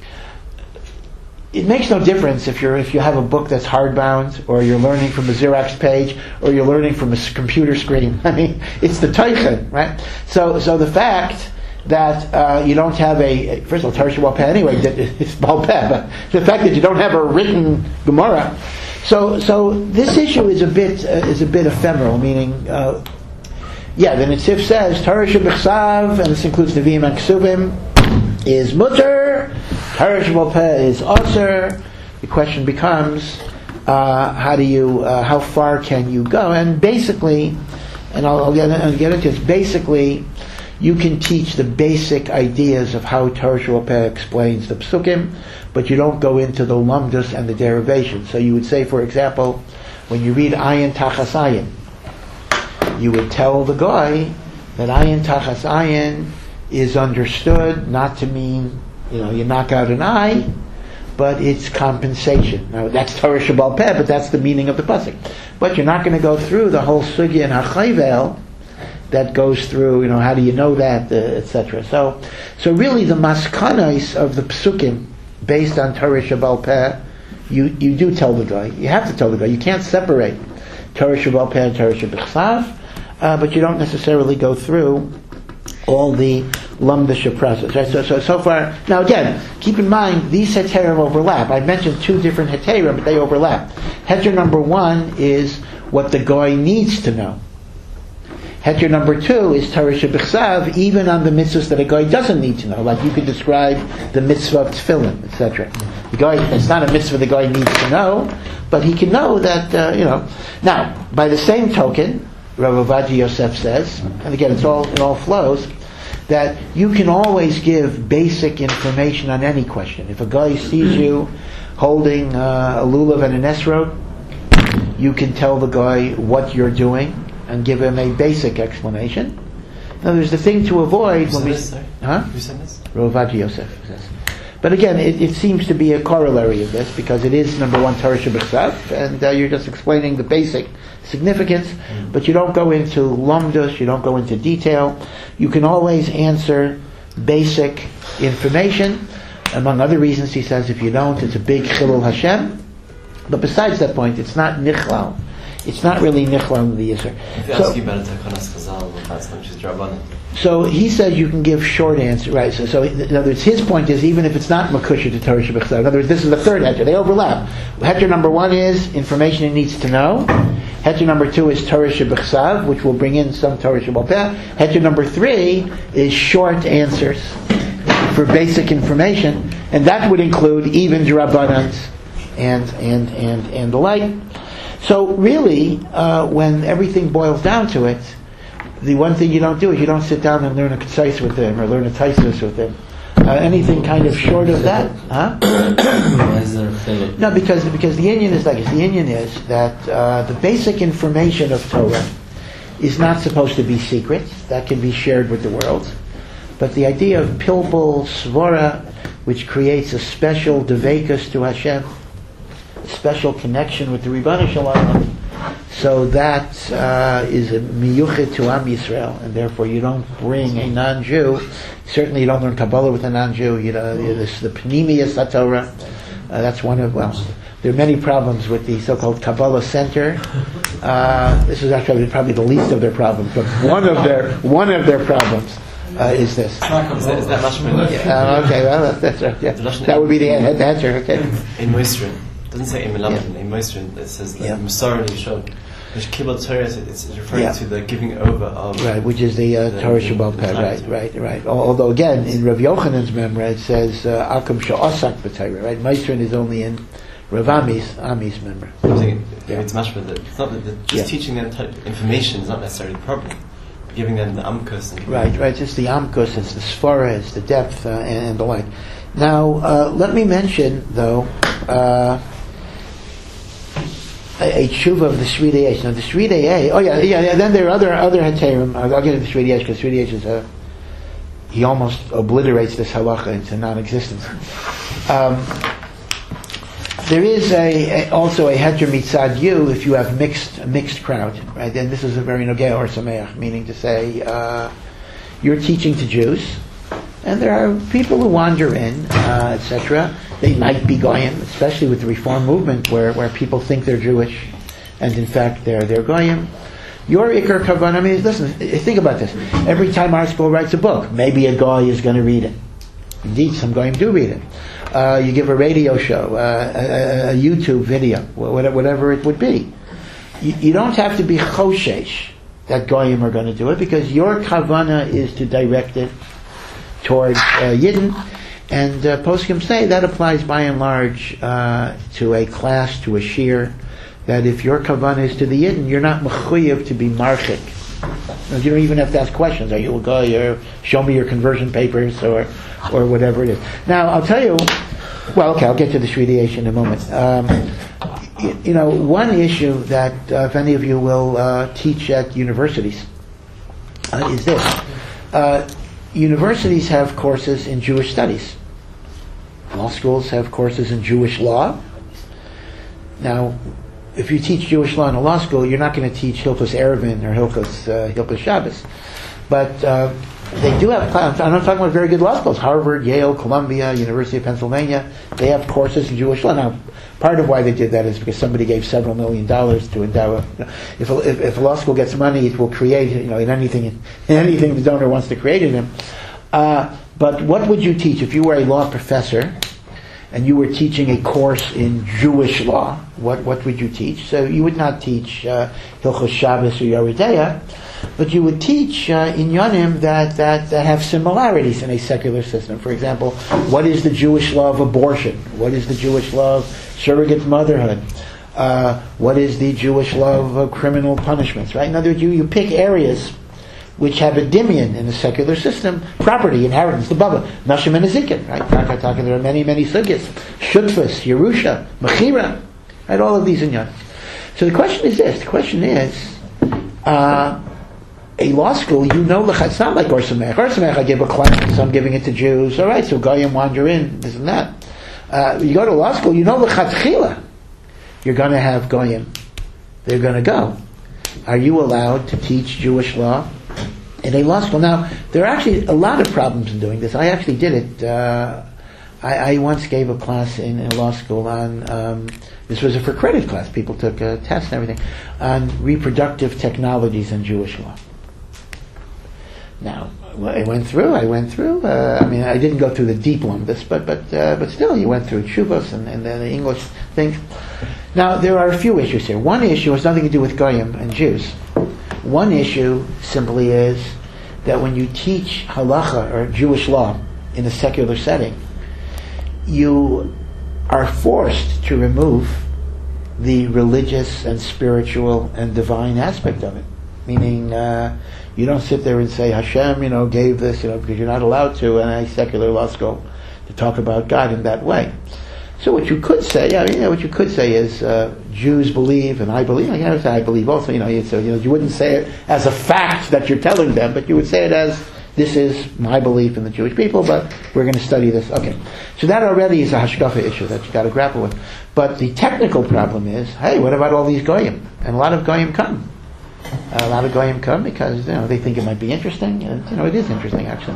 it makes no difference if you're if you have a book that's hardbound, or you're learning from a Xerox page, or you're learning from a computer screen. I mean, it's the Teichen, right? So, so the fact that uh, you don't have a, first of all, Torah Shebal Peh anyway, it's Bal Peh, but the fact that you don't have a written Gemara. So, so this issue is a bit uh, is a bit ephemeral. Meaning, uh, yeah, the Netziv says Torah shebichsav, and this includes Nevi'im and Ksuvim, is mutter. Torah shebal peh is aser. The question becomes, uh, how do you, uh, how far can you go? And basically, and I'll, I'll, get, I'll get into this, basically, you can teach the basic ideas of how Torah Sheba'al Peh explains the Psukim, but you don't go into the lumdus and the derivations. So you would say, for example, when you read Ayin Tachas Ayin, you would tell the guy that Ayin Tachas Ayin is understood not to mean, you know, you knock out an eye, but it's compensation. Now that's Torah Sheba'al Peh, but that's the meaning of the pasuk. But you're not going to go through the whole sugya and hachayvel that goes through, you know, how do you know that, uh, et cetera. So, so really the maskanos of the psukim based on Torah Sheba'al Peh, you you do tell the guy. You have to tell the guy. You can't separate Torah Sheba'al Peh and Torah Shebechsav, uh, but you don't necessarily go through all the lumdisha process. Right? So, so, so far, now again, keep in mind, these heterim overlap. I mentioned two different heterim, but they overlap. Heter number one is what the guy needs to know. Heter number two is Torah Shebechsav, even on the mitzvahs that a guy doesn't need to know. Like you could describe the mitzvah of tefillin, et cetera. The guy, it's not a mitzvah the guy needs to know, but he can know that, uh, you know. Now, by the same token, Rav Ovadia Yosef says, and again, it's all, it all flows, that you can always give basic information on any question. If a guy sees you holding uh, a lulav and an esrog, you can tell the guy what you're doing and give him a basic explanation. Now, there's the thing to avoid Who when we, said this, huh? Who said this? Rav Ovadia Yosef says. But again, it, it seems to be a corollary of this because it is number one Torah Shebechsav, and uh, you're just explaining the basic significance, mm. but you don't go into lumdus, you don't go into detail. You can always answer basic information. Among other reasons, he says, if you don't, it's a big chilul Hashem. But besides that point, it's not nichlal. It's not really nichlal in the yisr. If you So- ask you about a Takanas Chazal, that's when she's Drabanan. So he says you can give short answer, right? So, so in other words, his point is even if it's not makusha to Torah Shebechsav, in other words, this is the third heter. They overlap. Heter number one is information he needs to know. Heter number two is Torah Shebechsav, which will bring in some Torah Sheba'al Peh. Heter number three is short answers for basic information, and that would include even Drabanans and and and and the like. So really, uh, when everything boils down to it, the one thing you don't do is you don't sit down and learn a concise with him or learn a taisus with him. Uh, anything kind of short of that, huh? Why is there a failure? No, because because the Indian is like this. The Indian is that uh, the basic information of Torah is not supposed to be secret. That can be shared with the world. But the idea of pilpul svara, which creates a special devekus to Hashem, a special connection with the Ribbon Shalom, so that uh, is a miyuchet to Am Yisrael, and therefore you don't bring a non-Jew. Certainly, you don't learn Kabbalah with a non-Jew. You know, this the Pnimiyas HaTorah. Uh, that's one of well, there are many problems with the so-called Kabbalah Center. Uh, this is actually probably the least of their problems, but one of their one of their problems uh, is this. Is that, is that mashma? Uh, okay, well that's right. Yeah. That would be the answer. Okay. In Moisrin, it doesn't say in Melamed. In Moisrin, it says like Yeah. Musar Yishon. Which Kibbutz Torah is it's referring Yeah. to the giving over of Right, which is the uh, the- Torah the- Sheba'al the Peh, times. right, right, right. Al- Although again, in Rav Yochanan's memra it says Akum Sha'asak B'Torah, right? Meisrin is only in Rav Ami's Ami's memra. I'm saying, Yeah. it's mashma that it's not that the, just Yeah. teaching them t- information is not necessarily the problem. Giving them the amkus and Right, right. It's the Amkus, it's the Sfara, it's the depth, uh, and, and the like. Now, uh, let me mention though. Uh, A, a tshuva of the Shvidei Eish. Now the Shvidei Eish, oh yeah, yeah, yeah, then there are other other heterim. I'll, I'll get into the Shvidei Eish because Shvidei Eish is a, he almost obliterates this halacha into non-existence. Um, there is a, a also a heter mitzad you if you have mixed a mixed crowd, right? And this is a very nogea or sameach, meaning to say uh, you're teaching to Jews, and there are people who wander in, uh, et cetera. They might be goyim, especially with the Reform movement, where, where people think they're Jewish, and in fact they're they're goyim. Your ikar kavanah, I mean, listen, think about this. Every time our school writes a book, maybe a guy is going to read it. Indeed, some goyim do read it. Uh, you give a radio show, uh, a, a YouTube video, whatever, whatever it would be. You, you don't have to be choshesh that goyim are going to do it, because your kavanah is to direct it towards uh, Yidden. And uh, poskim say that applies by and large uh, to a class, to a shir, that if your kavanah is to the yidden, you're not mechuyev to be marchik. You don't even have to ask questions. Are you a guy? Or show me your conversion papers, or or whatever it is. Now, I'll tell you. Well, okay, I'll get to the shvidiation in a moment. Um, you, you know, one issue that uh, if any of you will uh, teach at universities uh, is this: uh, universities have courses in Jewish studies. Law schools have courses in Jewish law. Now, if you teach Jewish law in a law school, you're not going to teach Hilchos Eruvin or Hilchos uh, Hilchos Shabbos, but uh, they do have. I'm not talking about very good law schools. Harvard, Yale, Columbia, University of Pennsylvania. They have courses in Jewish law. Now, part of why they did that is because somebody gave several million dollars to endow. A, you know, if, a, if if a law school gets money, it will create. You know, in anything, in anything the donor wants to create in them. Uh, but what would you teach if you were a law professor and you were teaching a course in Jewish law? What what would you teach? So you would not teach uh, Hilchos Shabbos or Yoreh De'ah, but you would teach uh, inyanim that, that that have similarities in a secular system. For example, what is the Jewish law of abortion? What is the Jewish law of surrogate motherhood? Uh, what is the Jewish law of uh, criminal punishments? Right? In other words, you, you pick areas which have a dimion in the secular system: property, inheritance, the baba, nashim and nezikin, right? Taka, taka, there are many, many sugyas: shutfus, yerusha, mechira, right? All of these inyanim. So the question is this: the question is, uh, a law school, you know, it's not like Or Sameach. Or Sameach, I give a class, so I'm giving it to Jews. All right, so goyim wander in, this and that. Uh, you go to law school, you know, l'chatchila, you're going to have goyim. They're going to go. Are you allowed to teach Jewish law in a law school? Now, there are actually a lot of problems in doing this. I actually did it. Uh, I, I once gave a class in a law school on, um, this was a for credit class, people took a test and everything, on reproductive technologies in Jewish law. Now, I went through, I went through, uh, I mean, I didn't go through the deep one, but but uh, but still, you went through Shuvos and, and the English things. Now, there are a few issues here. One issue has nothing to do with Goyim and Jews. One issue simply is that when you teach halacha or Jewish law in a secular setting, you are forced to remove the religious and spiritual and divine aspect of it. Meaning, uh, you don't sit there and say, Hashem, you know, gave this, you know, because you're not allowed to in a secular law school to talk about God in that way. So what you could say, yeah, you know, what you could say is, uh, Jews believe and I believe. I gotta say I believe also. You know, you, so you know, you wouldn't say it as a fact that you're telling them, but you would say it as, this is my belief in the Jewish people, but we're going to study this. Okay, so that already is a hashkafa issue that you got to grapple with. But the technical problem is, hey, what about all these goyim? And a lot of goyim come. A lot of goyim come because, you know, they think it might be interesting, and you know it is interesting actually.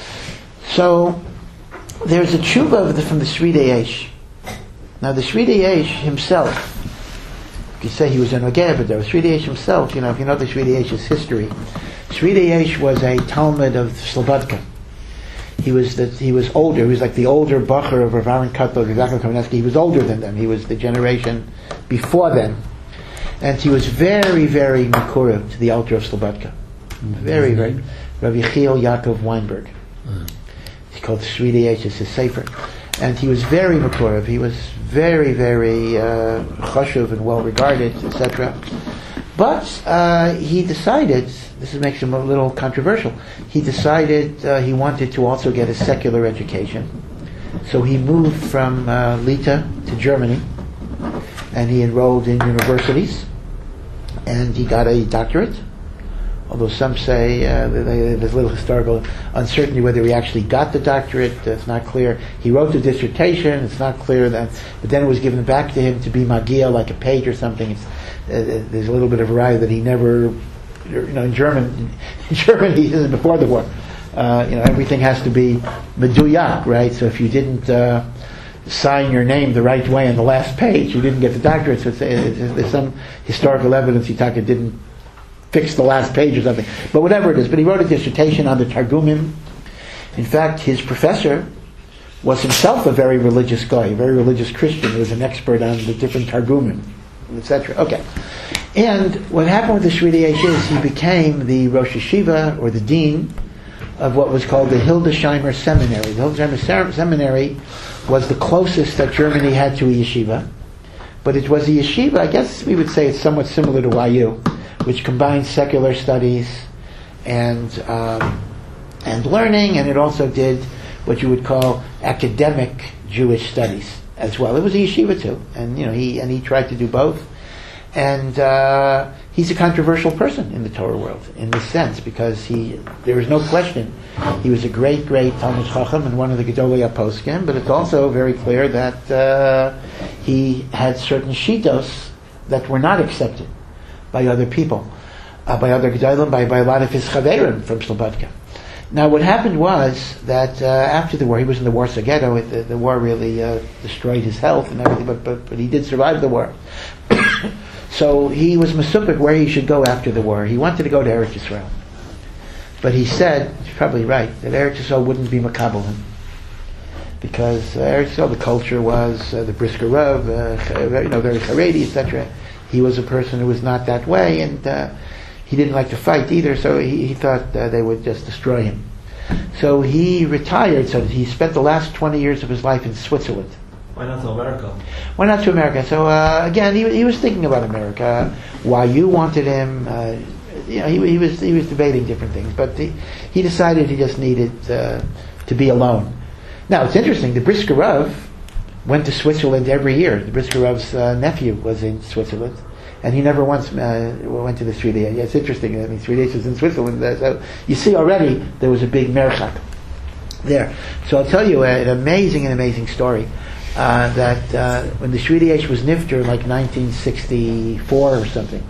So there's a tshuva of the, from the Sridei Eish. Now the Sridei Eish himself, you could say he was an Ogeh, but there was Sridei Eish himself. You know, if you know the Sridei Eish's history, Sridei Eish was a Talmud of Slobodka. He was the, he was older. He was like the older Bacher of Rav Aaron Kotler, Rav Yaakov Kamenetsky. He was older than them. He was the generation before them. And he was very, very Makura to the altar of Slobodka. Very, very. Rav Yechiel Yaakov Weinberg. Mm. He's called Sridei Eish, it's his sefer. And he was very Makura. He was very, very uh, chashuv and well regarded, et cetera. But uh, he decided, this makes him a little controversial, he decided uh, he wanted to also get a secular education. So he moved from uh, Lita to Germany, and he enrolled in universities, and he got a doctorate. Although some say uh, there's a little historical uncertainty whether he actually got the doctorate. It's not clear. He wrote the dissertation. It's not clear that, but then it was given back to him to be magia, like a page or something. It's, uh, there's a little bit of variety that he never, you know, in German, in Germany, this is before the war. Uh, you know, everything has to be meduyak, right? So if you didn't uh, sign your name the right way on the last page, you didn't get the doctorate. So it's, it's, there's some historical evidence Yitaka didn't fix the last page or something. But whatever it is. But he wrote a dissertation on the Targumim. In fact, his professor was himself a very religious guy, a very religious Christian. He was an expert on the different Targumim, et cetera. Okay. And what happened with the Sridei Eish is he became the Rosh Yeshiva, or the Dean, of what was called the Hildesheimer Seminary. The Hildesheimer Ser- Seminary was the closest that Germany had to a yeshiva, but it was a yeshiva, I guess we would say it's somewhat similar to Y U, which combined secular studies and um, and learning, and it also did what you would call academic Jewish studies as well. It was a yeshiva too, and you know he and he tried to do both. And uh, he's a controversial person in the Torah world in this sense, because he, there is no question, he was a great, great Talmud Chacham and one of the Gedolei HaPoskim, but it's also very clear that uh, he had certain shitos that were not accepted by other people, uh, by other Gedolim, by, by a lot of his Chaverim from Slobodka. Now what happened was that uh, after the war, he was in the Warsaw Ghetto, it, the, the war really uh, destroyed his health and everything, but, but, but he did survive the war. So he was mesupik where he should go after the war. He wanted to go to Eretz Yisrael. But he said, he's probably right, that Eretz Yisrael wouldn't be makabel him. Because uh, Eretz Yisrael, the culture was uh, the Brisker Rav, uh, you know, very Haredi, et cetera. He was a person who was not that way, and uh, he didn't like to fight either, so he, he thought uh, they would just destroy him. So he retired, so he spent the last twenty years of his life in Switzerland. Why not to America? Why not to America? So uh, again, he, he was thinking about America. Why you wanted him? Uh, you know, he, he was he was debating different things, but he, he decided he just needed uh, to be alone. Now it's interesting. The Brisker Rav went to Switzerland every year. The Brisker Rav's uh, nephew was in Switzerland, and he never once uh, went to the three days. Yeah, it's interesting. I mean, three days was in Switzerland. Uh, so you see already there was a big merchak there. So I'll tell you uh, an amazing, an amazing story. Uh, that uh, when the Shvili Eish was nifter, like nineteen sixty-four or something.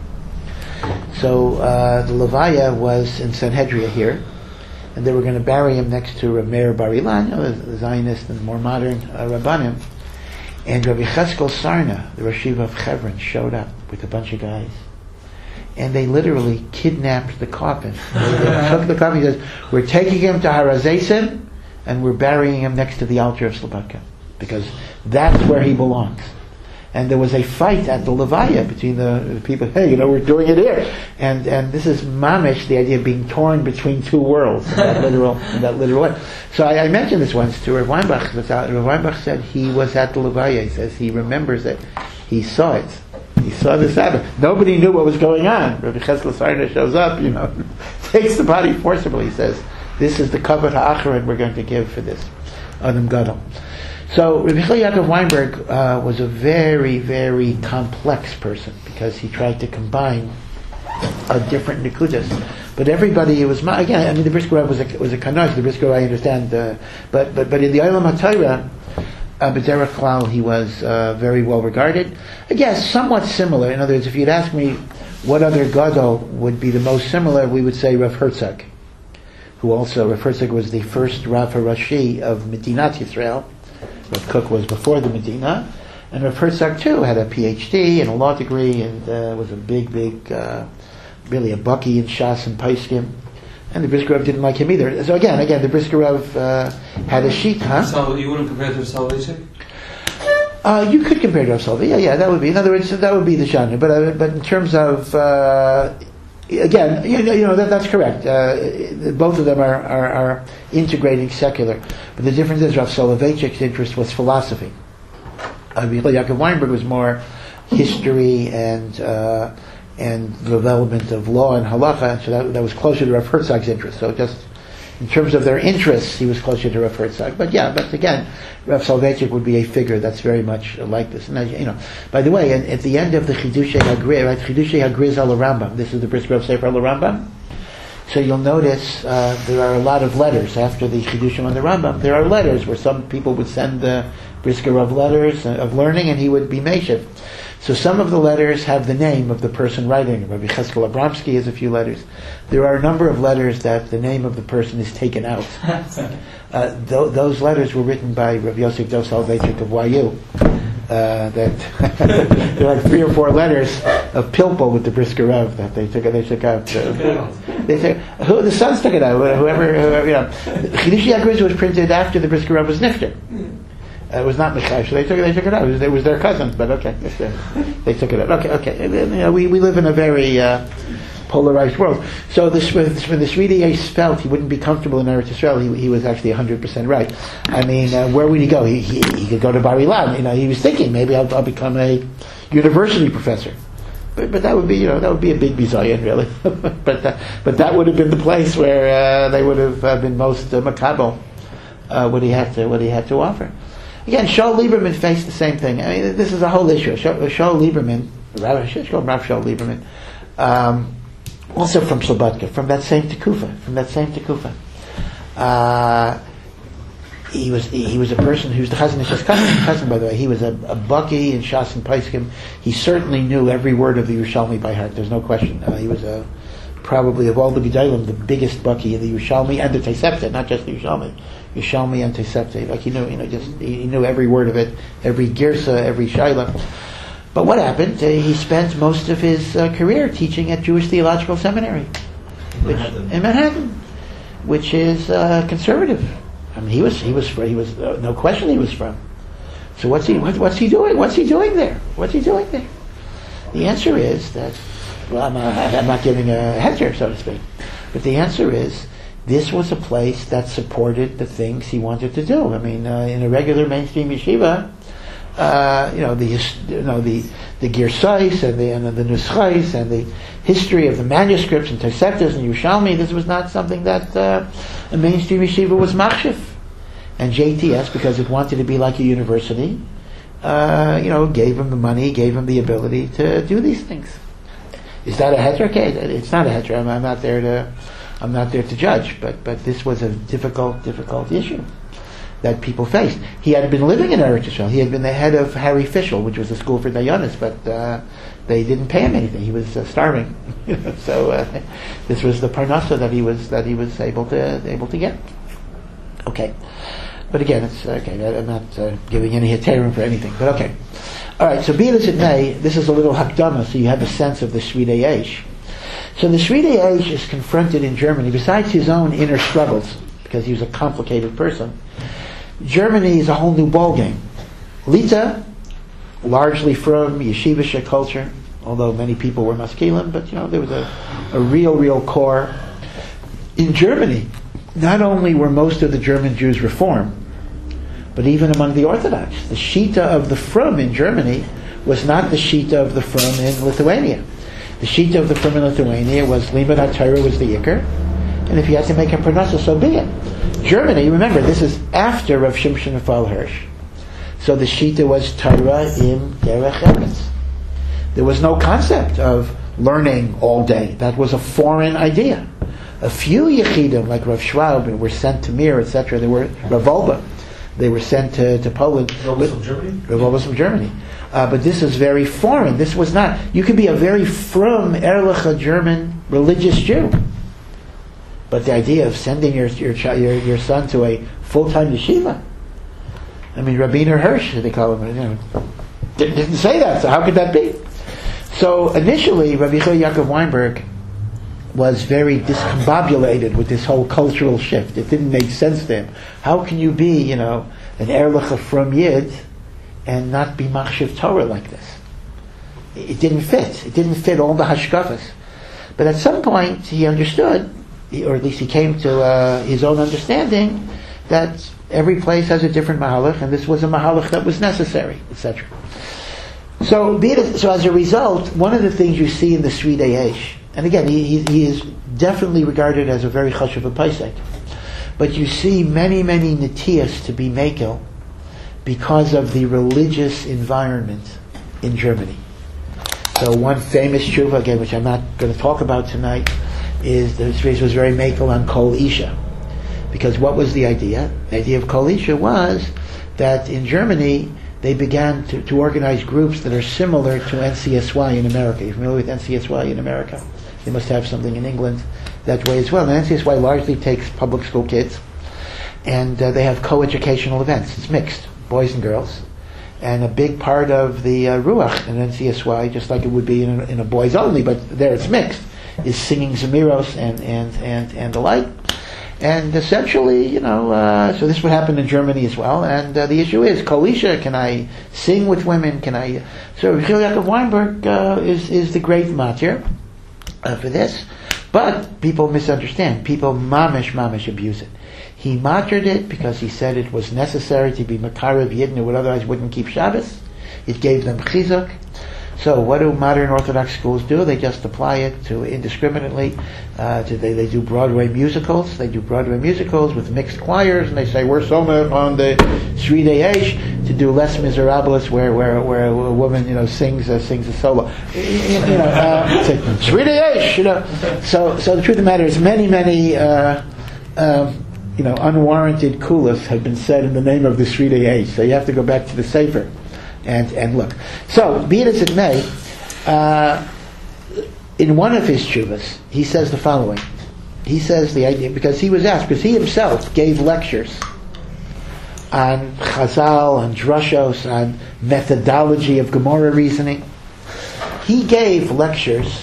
So uh, the Levaya was in Sanhedria here, and they were going to bury him next to Rav Meir Bar Ilan, you know, the Zionist and more modern uh, Rabbanim. And Rabbi Cheskel Sarna, the Rosh Yeshiva of Hebron, showed up with a bunch of guys. And they literally kidnapped the coffin. They, they took the coffin. He says, "We're taking him to Har HaZeisim, and we're burying him next to the altar of Slobodka, because that's where he belongs." And there was a fight at the Levaya between the, the people. Hey, you know, we're doing it here, and and this is mamish, the idea of being torn between two worlds, in that literal, in that literal way. So I, I mentioned this once to Rav Weinbach. Rav Weinbach said he was at the Levaya. He says he remembers it. He saw it. He saw the Sabbath. Nobody knew what was going on. Rabbi Cheskel Sarna shows up, you know, takes the body forcibly. He says, "This is the kavod ha'acharon we're going to give for this Adam Gadol." So Rabbi Yaakov Weinberg uh, was a very, very complex person, because he tried to combine uh, different nikudas. But everybody, it was again. I mean, the Brisker Rav was a was a kanaz. The Brisker Rav, I understand, uh, but but but in the Olam HaTorah, uh, B'derech Klal, he was uh, very well regarded. Again, somewhat similar. In other words, if you'd ask me what other gadol would be the most similar, we would say Rav Herzog, who also Rav Herzog was the first Rav HaRashi of Medinat Yisrael. Rav Kook was before the Medina, and Rav Herzog too had a P H D and a law degree, and uh, was a big, big, uh, really a bucky in Shas and Paiskim. And the Brisker Rav didn't like him either. So again, again, the Brisker Rav uh, had a sheet, huh? So you wouldn't compare to Salvation? Uh, you could compare to Rav Salvi, yeah, yeah, that would be. In other words, that would be the genre. But uh, but in terms of uh, again, you know, you know that, that's correct. Uh, both of them are, are, are integrating secular. But the difference is Rav Soloveitchik's interest was philosophy. Uh, Yaakov Weinberg was more history and uh, and the development of law and halacha, so that, that was closer to Rav Herzog's interest. So just in terms of their interests, he was closer to Rav Herzog. But yeah, but again, Rav Soloveitchik would be a figure that's very much like this. And as, you know, by the way, at the end of the Chidushei HaGriz, right, Chidushei HaGriz al Rambam, this is the Brisker Rav Sefer al Rambam. So you'll notice uh, there are a lot of letters after the Chidushim on the Rambam. There are letters where some people would send the Brisker Rav letters of learning, and he would be Meshiv. So some of the letters have the name of the person writing. Rabbi Cheskel Abramsky has a few letters. There are a number of letters that the name of the person is taken out. Uh, th- those letters were written by Rav Yosef Dov Soloveitchik of Y U. Uh, that there are like three or four letters of Pilpul with the Brisker Rav that they took. They took out. Uh, they took, who the sons took it out. Whoever, whoever you know. Chidushei HaGriz was printed after the Brisker Rav was nifter. Uh, it was not Mishai, so they took they took it out. It was, it was their cousin, but okay, they took it out. Okay, okay. You know, we we live in a very uh, polarized world. So this, when the Sridei Eish felt he wouldn't be comfortable in Eretz Yisrael, he, he was actually one hundred percent right. I mean, uh, where would he go? He, he, he could go to Bar Ilan. You know, he was thinking maybe I'll, I'll become a university professor. But, but that would be, you know, that would be a big bizayon, really. but that, but that would have been the place where uh, they would have uh, been most uh, makabel uh, what he had to what he had to offer. Again, Shaul Lieberman faced the same thing. I mean, this is a whole issue. Shaul, Shaul Lieberman, Rav Shaul Lieberman, um, also from Slobodka, from that same Tekufa, from that same Tekufa. Uh, he was he, he was a person who's the Chazon Ish's cousin, cousin, by the way. He was a, a Bucky in Shas and Paiskim. He certainly knew every word of the Yerushalmi by heart. There's no question. Uh, he was a, probably of all the Gedalim, the biggest Bucky of the Yerushalmi and the Tosefta, not just the Yerushalmi. Yerushalmi and Tosefta. Like he knew, you know, just he knew every word of it, every girsa, every shayla. But what happened? Uh, he spent most of his uh, career teaching at Jewish Theological Seminary, which, Manhattan. in Manhattan, which is uh, conservative. I mean, he was he was he was uh, no question he was from. So what's he what, what's he doing? What's he doing there? What's he doing there? The answer is that well, I'm not, I'm not giving a heter, so to speak, but the answer is this was a place that supported the things he wanted to do. I mean, uh, in a regular mainstream yeshiva. Uh, you know the you know the the girsais and the and the nuschais and the history of the manuscripts and Toseftas and Yerushalmi. This was not something that uh, a mainstream yeshiva was machshif, and J T S, because it wanted to be like a university, uh, you know, gave him the money, gave him the ability to do these things. Is that a heter? Okay, it's not a heter. I'm, I'm not there to I'm not there to judge, but but this was a difficult difficult issue that people faced. He had been living in Eretz Yisrael. He had been the head of Harry Fischel, which was a school for Dayanis, but uh, they didn't pay him anything. He was uh, starving. so uh, this was the parnasa that he was that he was able to able to get. Okay, but again, it's okay. I'm not uh, giving any heterim for anything, but okay. All right. So be it as it may, this is a little hakdama, so you have a sense of the Sridei Eish. So the Sridei Eish is confronted in Germany, besides his own inner struggles, because he was a complicated person. Germany is a whole new ballgame. Lita, largely from yeshivish culture, although many people were maskilim, but you know there was a, a real, real core. In Germany, not only were most of the German Jews Reform, but even among the Orthodox, the Shita of the Frum in Germany was not the Shita of the Frum in Lithuania. The Shita of the Frum in Lithuania was Limud HaTorah was the Iker, and if you had to make a parnasa, so be it. Germany, remember, this is after Rav Shimshon Raphael Hirsch. So the Shita was Torah in Derech Eretz. There was no concept of learning all day. That was a foreign idea. A few Yechidim, like Rav Schwab, were sent to Mir, et cetera. They were Rav Wolbe. They were sent to, to Poland. Rav was from Germany? Rav Wolbe was from Germany. Uh, but this is very foreign. This was not... You could be a very frum, Ehrlicher German religious Jew. But the idea of sending your your your, your son to a full-time yeshiva, I mean, Rabbeinu Hirsch, they call him, you know, didn't, didn't say that. So how could that be? So initially, Rabbi Yehuda Yaakov Weinberg was very discombobulated with this whole cultural shift. It didn't make sense to him. How can you be, you know, an Ehrlicher from Yid and not be machshav Torah like this? It didn't fit. It didn't fit all the hashkafas. But at some point, he understood, or at least he came to uh, his own understanding, that every place has a different mahalach, and this was a mahalach that was necessary, et cetera. So, be it, so as a result, one of the things you see in the Sridei Eish, and again, he, he, he is definitely regarded as a very chashuv paisek, but you see many, many netiyas to be mekel because of the religious environment in Germany. So one famous tshuva, again, which I'm not going to talk about tonight, is the Sridei was very mekel on Kol Isha. Because what was the idea? The idea of Kol Isha was that in Germany they began to, to organize groups that are similar to N C S Y in America. You're familiar with N C S Y in America? They must have something in England that way as well. And N C S Y largely takes public school kids, and uh, they have co-educational events. It's mixed, boys and girls. And a big part of the uh, ruach in N C S Y, just like it would be in a, in a boys only, but there it's mixed, is singing Zemiros and, and, and, and the like. And essentially, you know, uh, so this would happen in Germany as well. And uh, the issue is, Kol Isha, can I sing with women? Can I? So Yehuda Yaakov Weinberg uh, is is the great matir. uh, for this. But people misunderstand. People mamish, mamish abuse it. He martyred it because he said it was necessary to be Makarev Yidden who would otherwise wouldn't keep Shabbos. It gave them chizuk. So what do modern Orthodox schools do? They just apply it to indiscriminately. Uh, to, they, they do Broadway musicals. They do Broadway musicals with mixed choirs, and they say we're so on the Shridei Eish to do Les Miserables, where where where a woman you know sings uh, sings a solo. You, you know, uh, Shridei Eish. You know. So so the truth of the matter is, many many uh, uh, you know unwarranted kulas have been said in the name of the Shridei Eish. So you have to go back to the Sefer. And and look, so be it as it may, uh, in one of his chuvas, he says the following. He says the idea because he was asked because he himself gave lectures on Chazal, on drushos, on methodology of Gemara reasoning. He gave lectures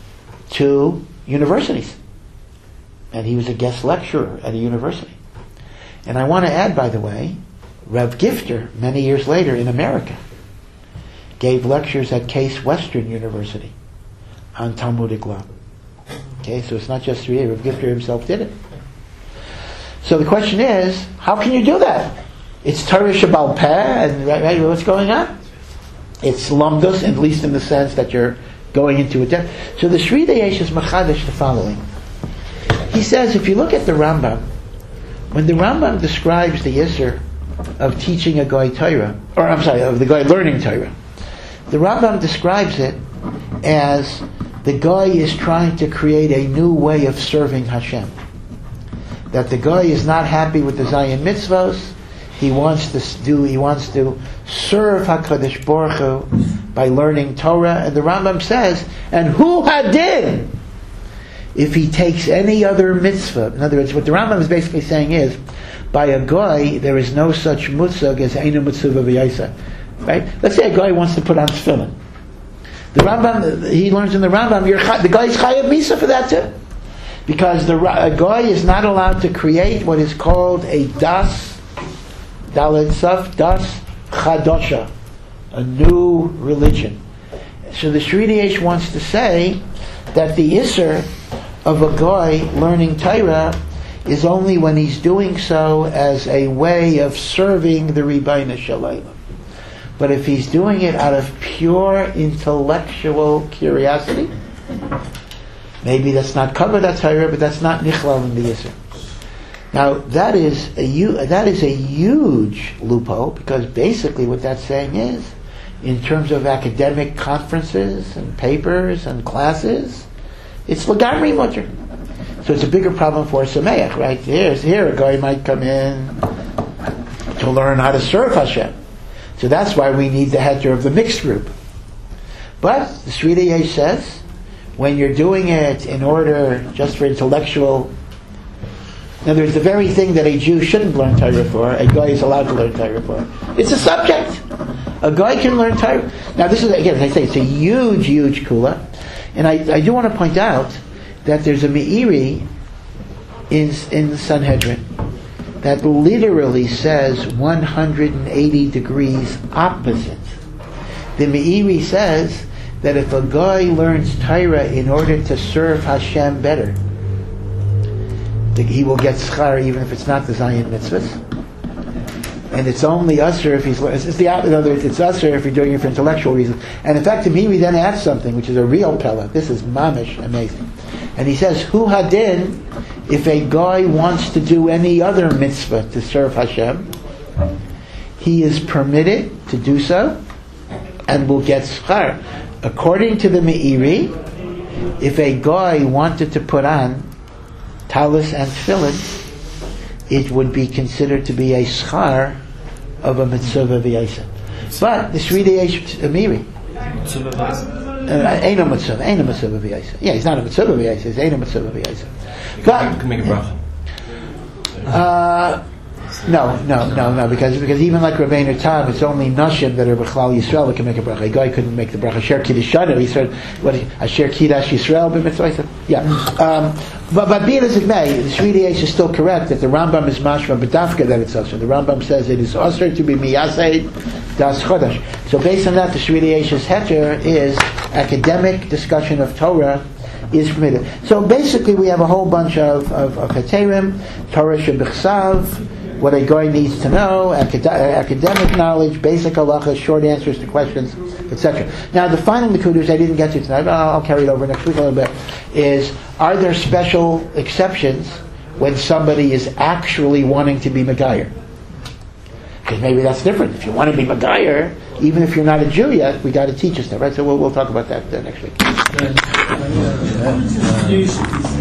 to universities, and he was a guest lecturer at a university. And I want to add, by the way, Rev Gifter, many years later in America, gave lectures at Case Western University on Talmudic law. Okay, so it's not just three. Rev Gifter himself did it. So the question is, how can you do that? It's Torah Shabbal Peh, and right, right, what's going on? It's Lamdus, at least in the sense that you're going into a depth. So the Shridei Eish is Machadish the following. He says, if you look at the Rambam, when the Rambam describes the Yisr of teaching a guy Torah, or I'm sorry, of the guy learning Torah, the Rambam describes it as the guy is trying to create a new way of serving Hashem. That the guy is not happy with the Zion mitzvos. He wants to do. He wants to serve Hakadosh Baruch Hu by learning Torah. And the Rambam says, and who hadin if he takes any other mitzvah? In other words, what the Rambam is basically saying is, by a guy, there is no such mutzag as Einu Mitzvah V'Yaisa. Right? Let's say a guy wants to put on tefillin. The Rambam, he learns in the Rambam, you're, the guy is chayav misa for that too. Because the a guy is not allowed to create what is called a das, daled saf, das chadosha, a new religion. So the Shridei Eish wants to say that the Isser of a guy learning Torah is only when he's doing so as a way of serving the Ribono Shel Olam. But if he's doing it out of pure intellectual curiosity, maybe that's not covered at Torah, but that's not nichlal in the Yisr. Now that is a that is a huge loophole, because basically what that's saying is, in terms of academic conferences and papers and classes, it's legamri mutter. So it's a bigger problem for a Sameach, right? Here's here a guy might come in to learn how to serve Hashem. So that's why we need the heter of the mixed group. But the Shridei Eish says, when you're doing it in order just for intellectual, in other words, the very thing that a Jew shouldn't learn Torah for, a guy is allowed to learn Torah for. It's a subject. A guy can learn Torah. Now this is, again, as I say, it's a huge, huge kula. And I, I do want to point out that there's a Meiri in, in the Sanhedrin that literally says one hundred eighty degrees opposite. The Meiri says that if a guy learns Torah in order to serve Hashem better, he will get schar even if it's not the Zion mitzvahs. And it's only usher if he's it's the in other words, it's usher if you're doing it for intellectual reasons. And in fact, the Meiri then adds something which is a real pella. This is mamish amazing. And he says, Hu hadin, if a guy wants to do any other mitzvah to serve Hashem, he is permitted to do so and will get schar. According to the Meiri, if a guy wanted to put on talis and tefillin, it would be considered to be a schar of a mitzvah v'yaisa. But the Shridei Eish Meiri, ain't no mitzvah, ain't no mitzvah v'yaisa. Yeah, he's not a mitzvah v'yaisa. He's ain't a mitzvah v'yaisa. But you can make a bracha. Uh, no, no, no, no, because because even like Rabbeinu Tam, it's only Nashim that are B'chlal Yisrael that can make a bracha. A guy couldn't make the bracha. Asher Kiddush Shana, he said, what? Asher Kiddush Yisrael b'mitzvah. Yeah. Um, but but be it as it may, the Shridei Eish is still correct that the Rambam is mashma b'dafka that it's usher. The Rambam says it is usher to be miyaseh das chodesh. So based on that, the Shridei Eish's heter is academic discussion of Torah is permitted. So basically, we have a whole bunch of of, of heterim, Torah shebichsav, what a guy needs to know, acad- academic knowledge, basic halacha, short answers to questions, et cetera. Now, the final nekudos I didn't get to tonight, but I'll carry it over next week a little bit, is are there special exceptions when somebody is actually wanting to be Megayer? Because maybe that's different. If you want to be Megayer, even if you're not a Jew yet, we got to teach us that, right? So we'll, we'll talk about that uh, next week.